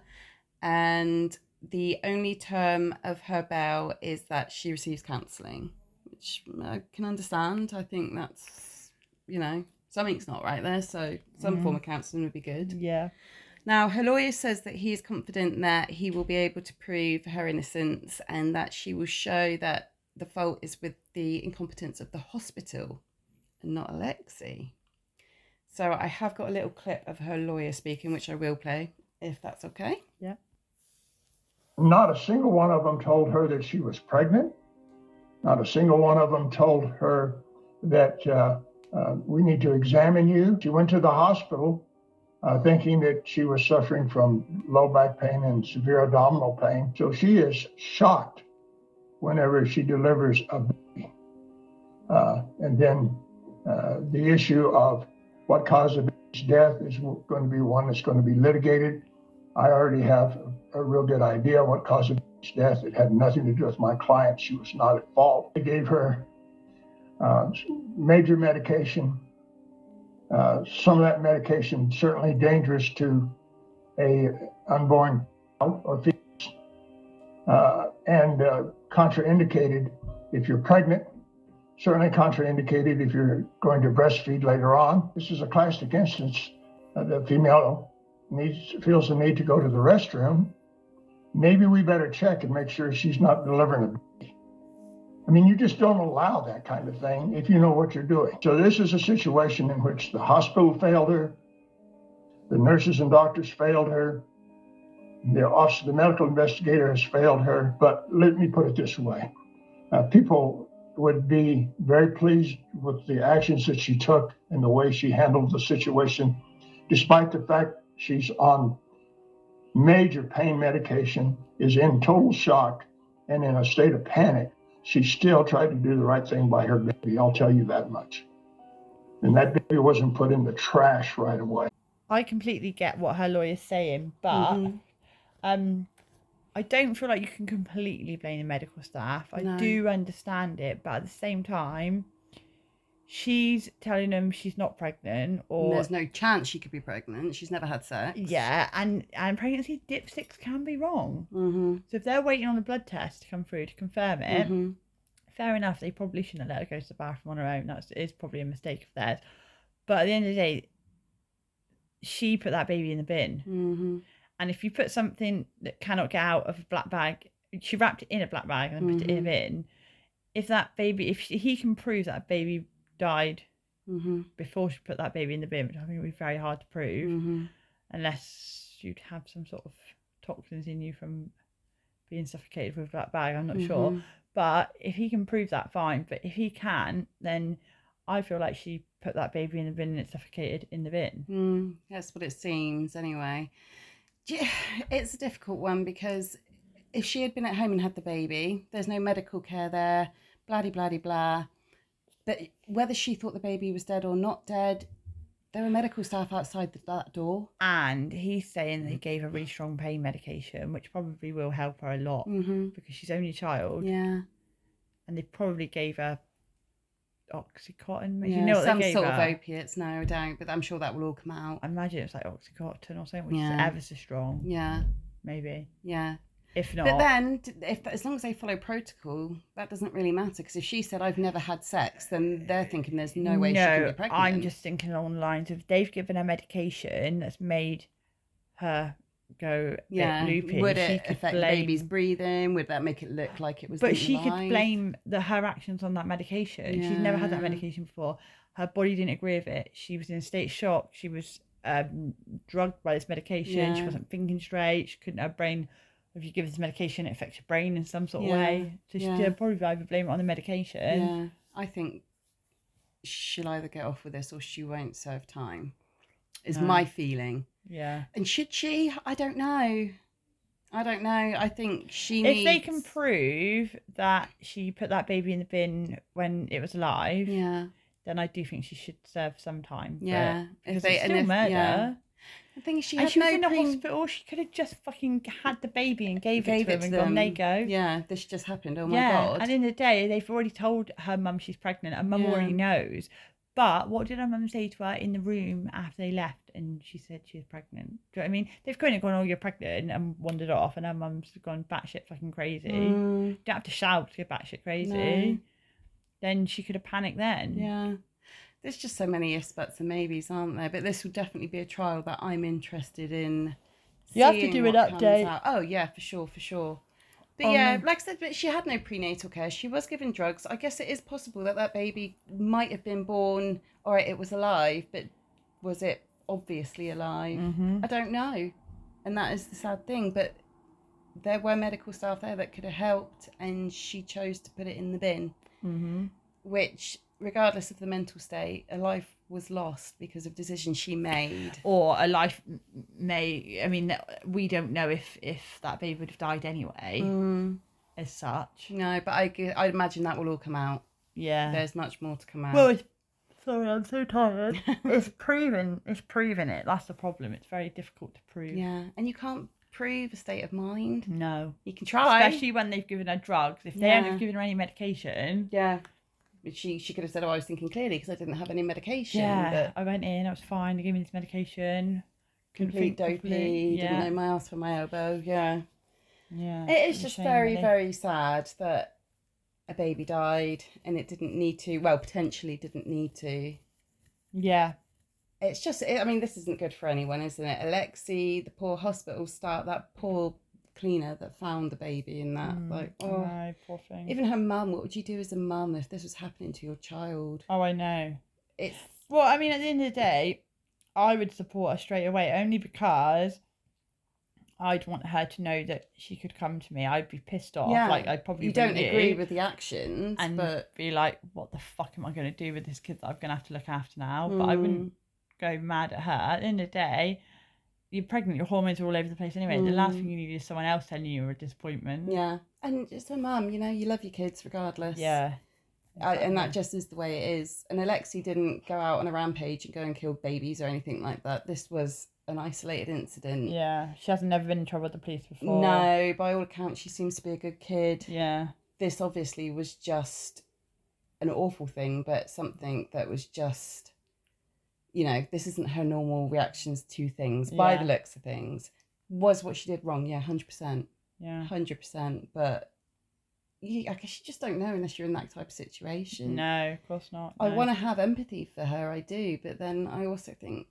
B: and the only term of her bail is that she receives counselling, which I can understand. I think that's, you know, something's not right there. So some
A: Mhm.
B: form of counselling would be good.
A: Yeah.
B: Now, her lawyer says that he is confident that he will be able to prove her innocence and that she will show that the fault is with the incompetence of the hospital and not Alexei. So I have got a little clip of her lawyer speaking, which I will play, if that's okay.
A: Yeah.
H: Not a single one of them told her that she was pregnant. Not a single one of them told her that uh, uh, we need to examine you. She went to the hospital uh, thinking that she was suffering from low back pain and severe abdominal pain. So she is shocked whenever she delivers a baby. Uh, and then uh, the issue of what caused the baby's death is going to be one that's going to be litigated. I already have a, a real good idea what caused the baby's death. It had nothing to do with my client. She was not at fault. They gave her uh, major medication. Uh, some of that medication certainly dangerous to a unborn child or fetus, uh, and uh, contraindicated if you're pregnant. Certainly contraindicated if you're going to breastfeed later on. This is a classic instance. Uh, the female needs feels the need to go to the restroom. Maybe we better check and make sure she's not delivering a baby. I mean, you just don't allow that kind of thing if you know what you're doing. So this is a situation in which the hospital failed her, the nurses and doctors failed her, the office of the medical investigator has failed her. But let me put it this way. Uh, people would be very pleased with the actions that she took and the way she handled the situation, despite the fact she's on major pain medication, is in total shock and in a state of panic. She still tried to do the right thing by her baby, I'll tell you that much. And that baby wasn't put in the trash right away.
A: I completely get what her lawyer's saying, but
B: Mm-hmm.
A: um, I don't feel like you can completely blame the medical staff. I
B: No.
A: do understand it, but at the same time, she's telling them she's not pregnant, or
B: There's no chance she could be pregnant. She's never had sex.
A: yeah, and and pregnancy dipsticks can be wrong.
B: Mm-hmm.
A: So if they're waiting on a blood test to come through to confirm it,
B: Mm-hmm.
A: fair enough. They probably shouldn't let her go to the bathroom on her own. That is probably a mistake of theirs. But at the end of the day, she put that baby in the bin.
B: Mm-hmm.
A: And if you put something that cannot get out of a black bag, she wrapped it in a black bag and then put it in a bin. If that baby, if she, he can prove that baby died
B: Mm-hmm.
A: before she put that baby in the bin, which I think would be very hard to prove,
B: Mm-hmm.
A: unless you'd have some sort of toxins in you from being suffocated with that bag, I'm not
B: Mm-hmm.
A: sure. But if he can prove that, fine. But if he can, then I feel like she put that baby in the bin and it suffocated in the bin.
B: Mm, that's what it seems anyway. Yeah, it's a difficult one because if she had been at home and had the baby, there's no medical care there, blah, blah, blah, blah. But whether she thought the baby was dead or not dead, there were medical staff outside the, that door.
A: And he's saying that he gave her really strong pain medication, which probably will help her a lot
B: Mm-hmm.
A: because she's only a child.
B: Yeah.
A: And they probably gave her Oxycontin.
B: yeah.
A: You know what
B: Some
A: they gave
B: sort
A: her?
B: of opiates, no, I don't, but I'm sure that will all come out.
A: I imagine it's like Oxycontin or something, which
B: Yeah.
A: is ever so strong.
B: Yeah.
A: maybe.
B: Yeah.
A: If not,
B: But then, if as long as they follow protocol, that doesn't really matter. Because if she said I've never had sex, then they're thinking there's no way she can be pregnant.
A: I'm just thinking along the lines of they've given her medication that's made her go a
B: yeah.
A: bit loopy.
B: Would
A: she
B: it
A: could
B: affect
A: blame...
B: the baby's breathing? Would that make it look like it was?
A: But she
B: alive?
A: could blame the her actions on that medication.
B: Yeah.
A: She's never had that medication before. Her body didn't agree with it. She was in a state of shock. She was um, drugged by this medication.
B: Yeah.
A: She wasn't thinking straight. She couldn't. Her brain. If you give this medication, it affects your brain in some sort of
B: Yeah.
A: way. So
B: Yeah.
A: she'd probably either blame it on the medication.
B: Yeah, I think she'll either get off with this or she won't serve time. Is
A: No.
B: my feeling.
A: Yeah.
B: And should she? I don't know. I don't know. I think she
A: If
B: needs...
A: they can prove that she put that baby in the bin when it was alive,
B: Yeah.
A: then I do think she should serve some time.
B: Yeah.
A: But,
B: If
A: because
B: they
A: it's
B: and
A: still
B: if,
A: murder.
B: Yeah. The thing is, she
A: and
B: had
A: she
B: no
A: was in a
B: pre-
A: hospital. She could have just fucking had the baby and gave,
B: gave
A: it to him and gone, there you go.
B: Yeah, this just happened. Oh my
A: yeah.
B: god.
A: And in the day, they've already told her mum she's pregnant, and mum
B: Yeah.
A: already knows. But what did her mum say to her in the room after they left? And she said she was pregnant. Do you know what I mean? They've kind of gone, oh, you're pregnant, and wandered off, and her mum's gone batshit fucking crazy.
B: Mm,
A: You don't have to shout to get batshit crazy.
B: No.
A: Then she could have panicked then.
B: yeah. There's just so many ifs, buts, and maybes, aren't there? But this will definitely be a trial that I'm interested in.
A: You have to
B: seeing
A: do an
B: what comes
A: update.
B: out. Oh yeah, for sure, for sure. But
A: On
B: yeah,
A: the-
B: like I said, but she had no prenatal care. She was given drugs. I guess it is possible that that baby might have been born, or it was alive, but was it obviously alive?
A: Mm-hmm.
B: I don't know, and that is the sad thing. But there were medical staff there that could have helped, and she chose to put it in the bin,
A: Mm-hmm.
B: which, regardless of the mental state, a life was lost because of decisions she made.
A: Or a life may, I mean, we don't know if, if that baby would have died anyway,
B: Mm,
A: as such.
B: no, but I, gu- I imagine that will all come out.
A: Yeah.
B: There's much more to come out.
A: Well, it's, sorry, I'm so tired. it's proven, it's proven it. That's the problem. It's very difficult to prove.
B: yeah, and you can't prove a state of mind.
A: No.
B: You can try.
A: Especially when they've given her drugs. If they
B: Yeah.
A: haven't given her any medication.
B: Yeah. But She she could have said, oh, I was thinking clearly because I didn't have any medication.
A: Yeah.
B: But
A: I went in, I was fine. They gave me this medication. Couldn't
B: complete
A: think
B: dopey.
A: properly.
B: Didn't
A: Yeah.
B: know my ass from my elbow. Yeah.
A: Yeah.
B: It is
A: it's a
B: just
A: shame,
B: very,
A: really.
B: very sad that a baby died and it didn't need to, well, potentially didn't need to.
A: Yeah.
B: It's just, I mean, this isn't good for anyone, isn't it? Alexi, the poor hospital staff, that poor cleaner that found the baby in that.
A: Mm,
B: like,
A: I
B: oh.
A: know, poor thing.
B: Even her mum, what would you do as a mum if this was happening to your child?
A: Oh, I know.
B: It's,
A: Well, I mean, at the end of the day, I would support her straight away only because I'd want her to know that she could come to me. I'd be pissed off.
B: yeah,
A: Like, I'd probably
B: you don't
A: ring
B: agree
A: you
B: with the actions,
A: and
B: but
A: be like, what the fuck am I going to do with this kid that I'm going to have to look after now? But I wouldn't
B: Mm.
A: go mad at her. At the end of the day, you're pregnant, your hormones are all over the place anyway. The last
B: Mm.
A: thing you need is someone else telling you you're a disappointment.
B: yeah, and just a mum, you know, you love your kids regardless.
A: Yeah.
B: I, and that
A: exactly.
B: just is the way it is. And Alexi didn't go out on a rampage and go and kill babies or anything like that. This was an isolated incident.
A: Yeah. She hasn't never been in trouble with the police before.
B: No, by all accounts, she seems to be a good kid.
A: Yeah.
B: This obviously was just an awful thing, but something that was just, you know, this isn't her normal reactions to things by
A: Yeah.
B: the looks of things. Was what she did wrong? Yeah, one hundred percent.
A: Yeah.
B: one hundred percent. But you, I guess you just don't know unless you're in that type of situation.
A: No, of course not.
B: I
A: no.
B: want to have empathy for her, I do, but then I also think,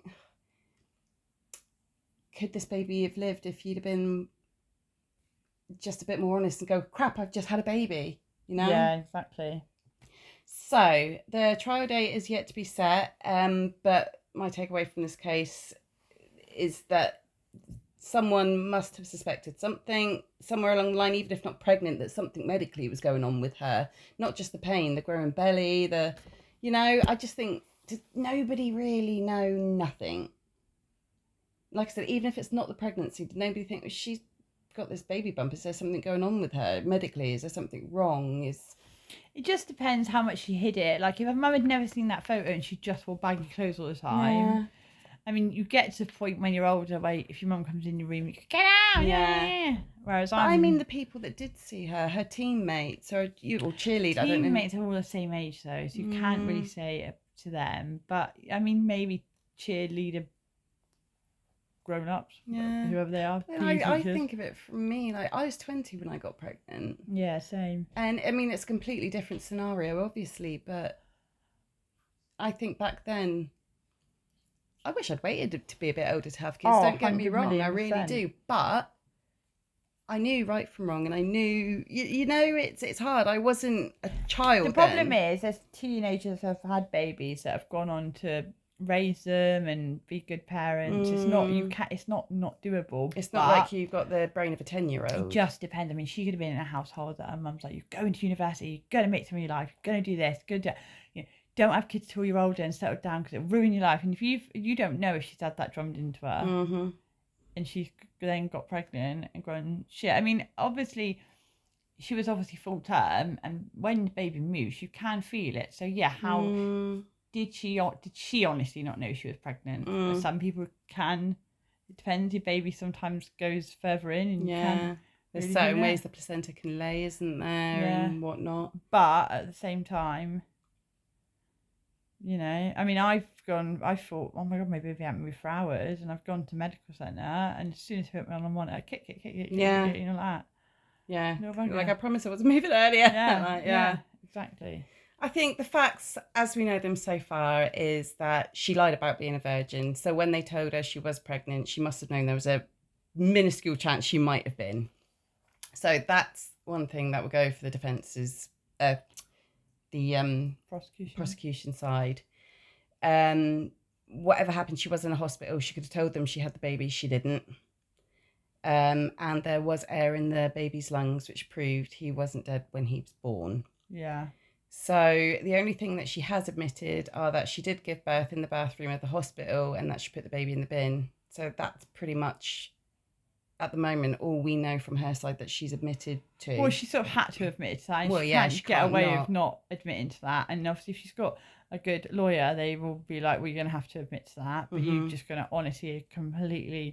B: could this baby have lived if you'd have been just a bit more honest and go, crap, I've just had a baby, you know?
A: Yeah, exactly.
B: So the trial date is yet to be set, um, but my takeaway from this case is that someone must have suspected something somewhere along the line, even if not pregnant, that something medically was going on with her. Not just the pain, the growing belly, the, you know, I just think, did nobody really know nothing? Like I said, even if it's not the pregnancy, did nobody think, well, she's got this baby bump? Is there something going on with her medically? Is there something wrong? Is
A: It just depends how much she hid it. Like, if her mum had never seen that photo and she just wore baggy clothes all the time,
B: Yeah.
A: I mean, you get to the point when you're older where if your mum comes in your room, you go, get out,
B: Yeah.
A: yeah, yeah. Whereas
B: But
A: I'm,
B: I mean, the people that did see her, her teammates or you or cheerleader, I don't know.
A: teammates are all the same age though, so you can't really
B: Mm.
A: say it to them. But I mean, maybe cheerleader grown ups,
B: Yeah.
A: whoever they are.
B: And I, I think of it from me, like I was twenty when I got pregnant.
A: Yeah, same.
B: And I mean, it's a completely different scenario, obviously, but I think back then, I wish I'd waited to be a bit older to have kids.
A: Oh,
B: Don't get me
A: one hundred
B: wrong,
A: million
B: I really
A: percent.
B: do. But I knew right from wrong, and I knew, you, you know, it's it's hard. I wasn't a child.
A: The problem
B: then.
A: is, there's teenagers have had babies that have gone on to raise them and be good parents. It's not you can't. It's not not doable.
B: It's not
A: but
B: like you've got the brain of a ten-year-old.
A: It just depends. I mean, she could have been in a household that her mum's like, "You're going to university. You're going to make something of your life. You're going to do this. Going to, you know, don't have kids till you're older and settle down because it'll ruin your life." And if you you don't know if she's had that drummed into her,
B: Mm-hmm.
A: and she's then got pregnant and gone shit. I mean, obviously, she was obviously full term, and when the baby moves, you can feel it. So yeah, how
B: Mm.
A: did she? Did she honestly not know she was pregnant?
B: Mm.
A: Some people can. It depends. Your baby sometimes goes further in, and you
B: Yeah.
A: can.
B: There's
A: really
B: certain
A: do
B: ways
A: it.
B: the placenta can lay, isn't there,
A: Yeah.
B: and whatnot.
A: But at the same time, you know, I mean, I've gone. I thought, oh my god, my baby hadn't moved for hours, and I've gone to medical centre, and as soon as I put me on the monitor, kick, kick, kick, kick,
B: Yeah.
A: kick, you know, like that.
B: Yeah.
A: No
B: Like,
A: bugger.
B: I promised I wasn't moving earlier.
A: Yeah,
B: Like,
A: yeah,
B: yeah.
A: exactly.
B: I think the facts, as we know them so far, is that she lied about being a virgin. So when they told her she was pregnant, she must have known there was a minuscule chance she might have been. So that's one thing that will go for the defence's, uh, the um,
A: Prosecution.
B: prosecution side. Um, whatever happened, she was in a hospital. She could have told them she had the baby. She didn't. Um, and there was air in the baby's lungs, which proved he wasn't dead when he was born.
A: Yeah.
B: So the only thing that she has admitted are that she did give birth in the bathroom at the hospital and that she put the baby in the bin. So that's pretty much, at the moment, all we know from her side that she's admitted to.
A: Well, she sort of had to admit to that. And
B: Well,
A: she
B: yeah,
A: can't
B: she
A: get
B: can't
A: away
B: not.
A: with not admitting to that. And obviously, if she's got a good lawyer, they will be like, "Well, you're going to have to admit to that." But
B: Mhm.
A: you're just going to honestly, completely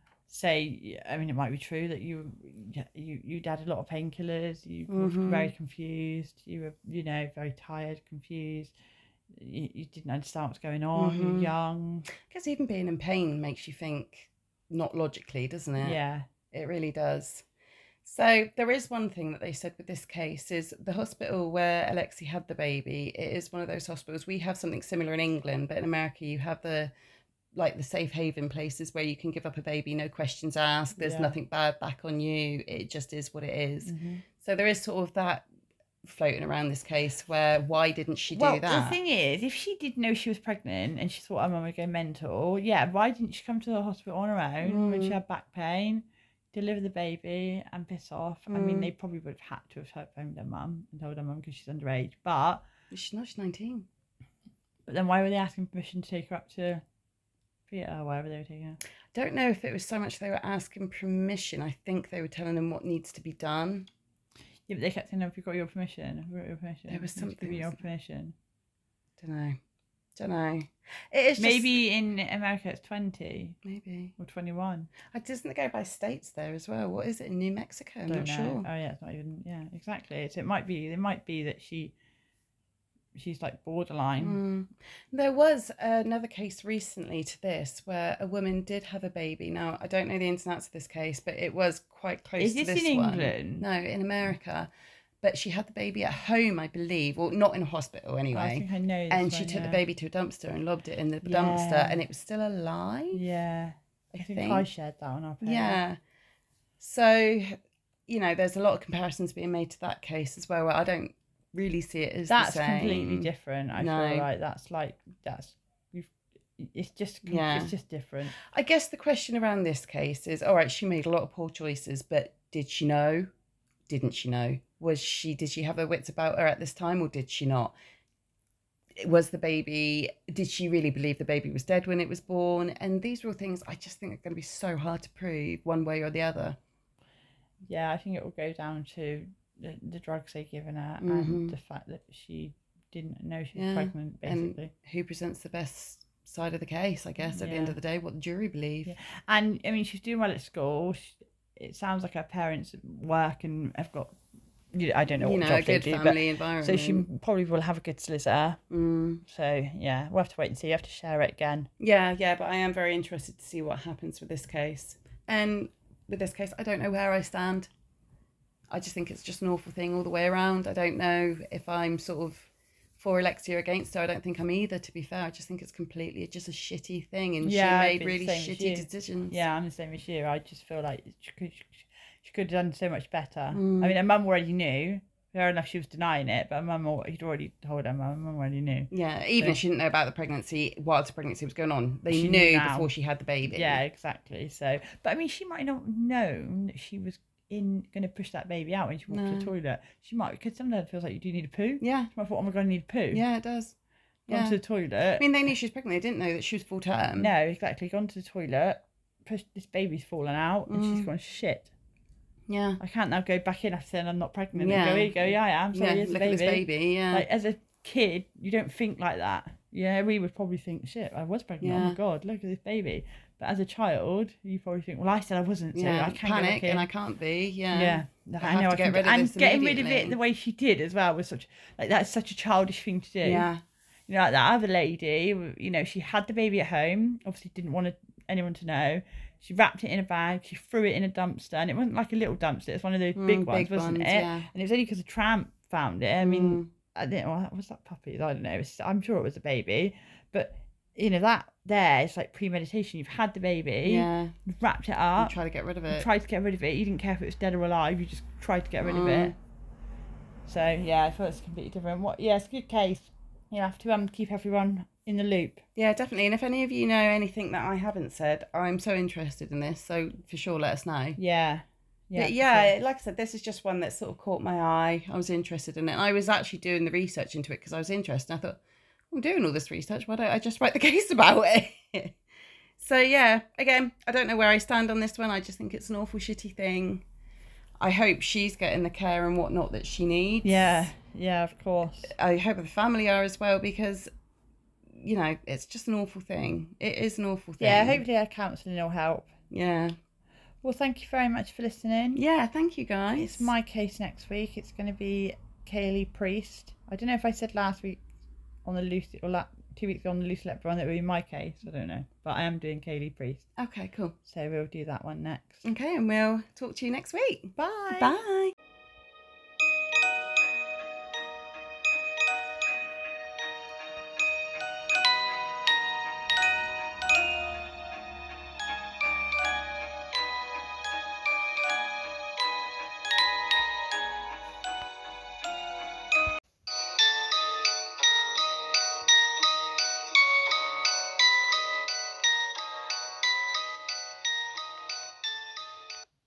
A: say. I mean, it might be true that you you you had a lot of painkillers. You were
B: Mhm.
A: very confused. You were, you know, very tired, confused. You, you didn't understand what's going on. You're
B: Mhm.
A: young.
B: I guess even being in pain makes you think not logically, doesn't it?
A: Yeah.
B: It really does. So there is one thing that they said with this case is the hospital where Alexi had the baby, it is one of those hospitals. We have something similar in England, but in America you have the like the safe haven places where you can give up a baby, no questions asked. There's
A: Yeah.
B: nothing bad back on you. It just is what it is.
A: Mhm.
B: So there is sort of that floating around this case where why didn't she do
A: Well,
B: that?
A: the thing is, if she did know she was pregnant and she thought her mum would go mental, yeah, why didn't she come to the hospital on her own when she
B: Mm.
A: had back pain, deliver the baby and piss off? I mean,
B: Mm.
A: they probably would have had to have phoned her mum and told her mum because she's underage. But
B: She's not, she's nineteen.
A: but then why were they asking permission to take her up to theatre or wherever they were taking her?
B: Don't know if it was so much they were asking permission. I think they were telling them what needs to be done.
A: Yeah, but they kept saying, "Have you got your permission? Have you got your permission?
B: There was
A: Need to
B: something,
A: give you your
B: wasn't
A: permission."
B: Don't know. Don't know. It is just-
A: Maybe in America it's twenty
B: maybe.
A: or twenty-one.
B: It doesn't go by states there as well. What is it in New Mexico? I'm
A: Don't
B: not
A: know.
B: sure.
A: Oh yeah, it's not even. Yeah, exactly. So it might be. It might be that she, she's like borderline.
B: Mm. There was another case recently to this where a woman did have a baby. Now I don't know the ins and outs of this case, but it was quite close
A: Is
B: to
A: this
B: this
A: in
B: one.
A: England?
B: No, in America. But she had the baby at home, I believe, or not in a hospital
A: I
B: anyway.
A: think I know. This
B: And she
A: one,
B: took
A: yeah.
B: the baby to a dumpster and lobbed it in the
A: Yeah.
B: dumpster, and it was still alive.
A: Yeah, I,
B: I
A: think,
B: think.
A: I shared that on our page.
B: Yeah. So, you know, there's a lot of comparisons being made to that case as well, where I don't really see it as
A: That's
B: the same.
A: completely different. I
B: No.
A: feel like that's like that's. You've, it's just. com-
B: Yeah.
A: It's just different.
B: I guess the question around this case is, all right, she made a lot of poor choices, but did she know? Didn't she know? Was she, did she have her wits about her at this time, or did she not? Was the baby, did she really believe the baby was dead when it was born? And these are all things I just think are going to be so hard to prove one way or the other.
A: Yeah, I think it will go down to the, the drugs they've given her
B: Mhm.
A: and the fact that she didn't know she was
B: Yeah,
A: pregnant, basically.
B: And who presents the best side of the case, I guess, at the end
A: Yeah.
B: of the day, what the jury believe.
A: Yeah. And I mean, she's doing well at school. She, it sounds like her parents work and have got you know, I don't know
B: You
A: what
B: know,
A: job
B: a good
A: they do,
B: family
A: but
B: environment.
A: so she probably will have a good solicitor.
B: Mm.
A: So yeah, we'll have to wait and see. You have to share it again.
B: Yeah, yeah, but I am very interested to see what happens with this case. And with this case, I don't know where I stand. I just think it's just an awful thing all the way around. I don't know if I'm sort of for Alexia or against her. I don't think I'm either, to be fair. I just think it's completely just a shitty thing, and
A: Yeah,
B: she
A: I'd
B: made
A: be the
B: really
A: same as
B: shitty
A: you.
B: decisions.
A: Yeah, I'm the same as you. I just feel like she could, she could have done so much better.
B: Mm.
A: I mean, her mum already knew. Fair enough, she was denying it, but her mum, al- he'd already told her. Her mum already knew.
B: Yeah, even
A: So-
B: if she didn't know about the pregnancy whilst the pregnancy was going on, they
A: She
B: knew
A: knew now.
B: before she had the baby.
A: Yeah, exactly. So, but I mean, she might not have known that she was in going to push that baby out when she walked to
B: No.
A: the toilet. She might, because sometimes it feels like you do need a poo.
B: Yeah,
A: She might have thought, oh my god, I need a poo.
B: yeah, it does.
A: Gone
B: Yeah.
A: to the toilet.
B: I mean, they knew she was pregnant. They didn't know that she was full term.
A: No, exactly. Gone to the toilet. Pushed, this baby's fallen out, and she's
B: Mm.
A: gone, shit.
B: Yeah.
A: I can't now go back in after saying I'm not pregnant.
B: Yeah.
A: And go, here you go, yeah, I am. Sorry,
B: Yeah,
A: here's the
B: look
A: baby.
B: at this baby. Yeah.
A: Like, as a kid, you don't think like that. Yeah, we would probably think, shit, I was pregnant. Oh
B: Yeah.
A: my god, look at this baby. But as a child, you probably think, well, I said I wasn't, so
B: yeah.
A: I can't
B: Panic,
A: go back in.
B: and I can't be. Yeah.
A: Yeah,
B: I
A: I
B: have
A: know.
B: to
A: I
B: get
A: can,
B: rid of
A: and
B: this
A: getting rid of it
B: immediately.
A: the way she did as well was such like that's such a childish thing to do.
B: Yeah.
A: You know, like that other lady. You know, she had the baby at home. Obviously, didn't want anyone to know. She wrapped it in a bag. She threw it in a dumpster, and it wasn't like a little dumpster. It was one of those
B: Mm,
A: big ones,
B: big
A: wasn't
B: ones,
A: it?
B: yeah.
A: And it was only because a tramp found it. I mean,
B: Mm.
A: I didn't. Well, was that puppies? I don't know. It's, I'm sure it was a baby, but you know that there is like premeditation. You've had the baby.
B: Yeah.
A: You've wrapped it
B: And
A: up.
B: try to get rid of
A: You
B: it.
A: tried to get rid of it. You didn't care if it was dead or alive. You just tried to get rid of
B: Mm.
A: it. So yeah, I thought it's completely different. What? Yeah, it's a good case. You have to um keep everyone in the loop.
B: Yeah, definitely. And if any of you know anything that I haven't said, I'm so interested in this. So for sure, let us know.
A: Yeah.
B: Yeah,
A: for
B: yeah.
A: sure.
B: Like I said, this is just one that sort of caught my eye. I was interested in it. I was actually doing the research into it because I was interested. I thought, I'm doing all this research. Why don't I just write the case about it? So yeah, again, I don't know where I stand on this one. I just think it's an awful shitty thing. I hope she's getting the care and whatnot that she needs.
A: Yeah. Yeah. Of course.
B: I hope the family are as well, because, you know, it's just an awful thing. It is an awful thing.
A: Yeah. Hopefully, our counselling will help.
B: Yeah.
A: Well, thank you very much for listening.
B: Yeah, thank you guys.
A: It's my case next week. It's going to be Kaylee Priest. I don't know if I said last week on the Lucy or la- two weeks ago on the Lucy Lepper one that would be my case. I don't know, but I am doing Kaylee Priest,
B: Okay, cool.
A: so we'll do that one next.
B: Okay, and we'll talk to you next week.
A: Bye.
B: Bye.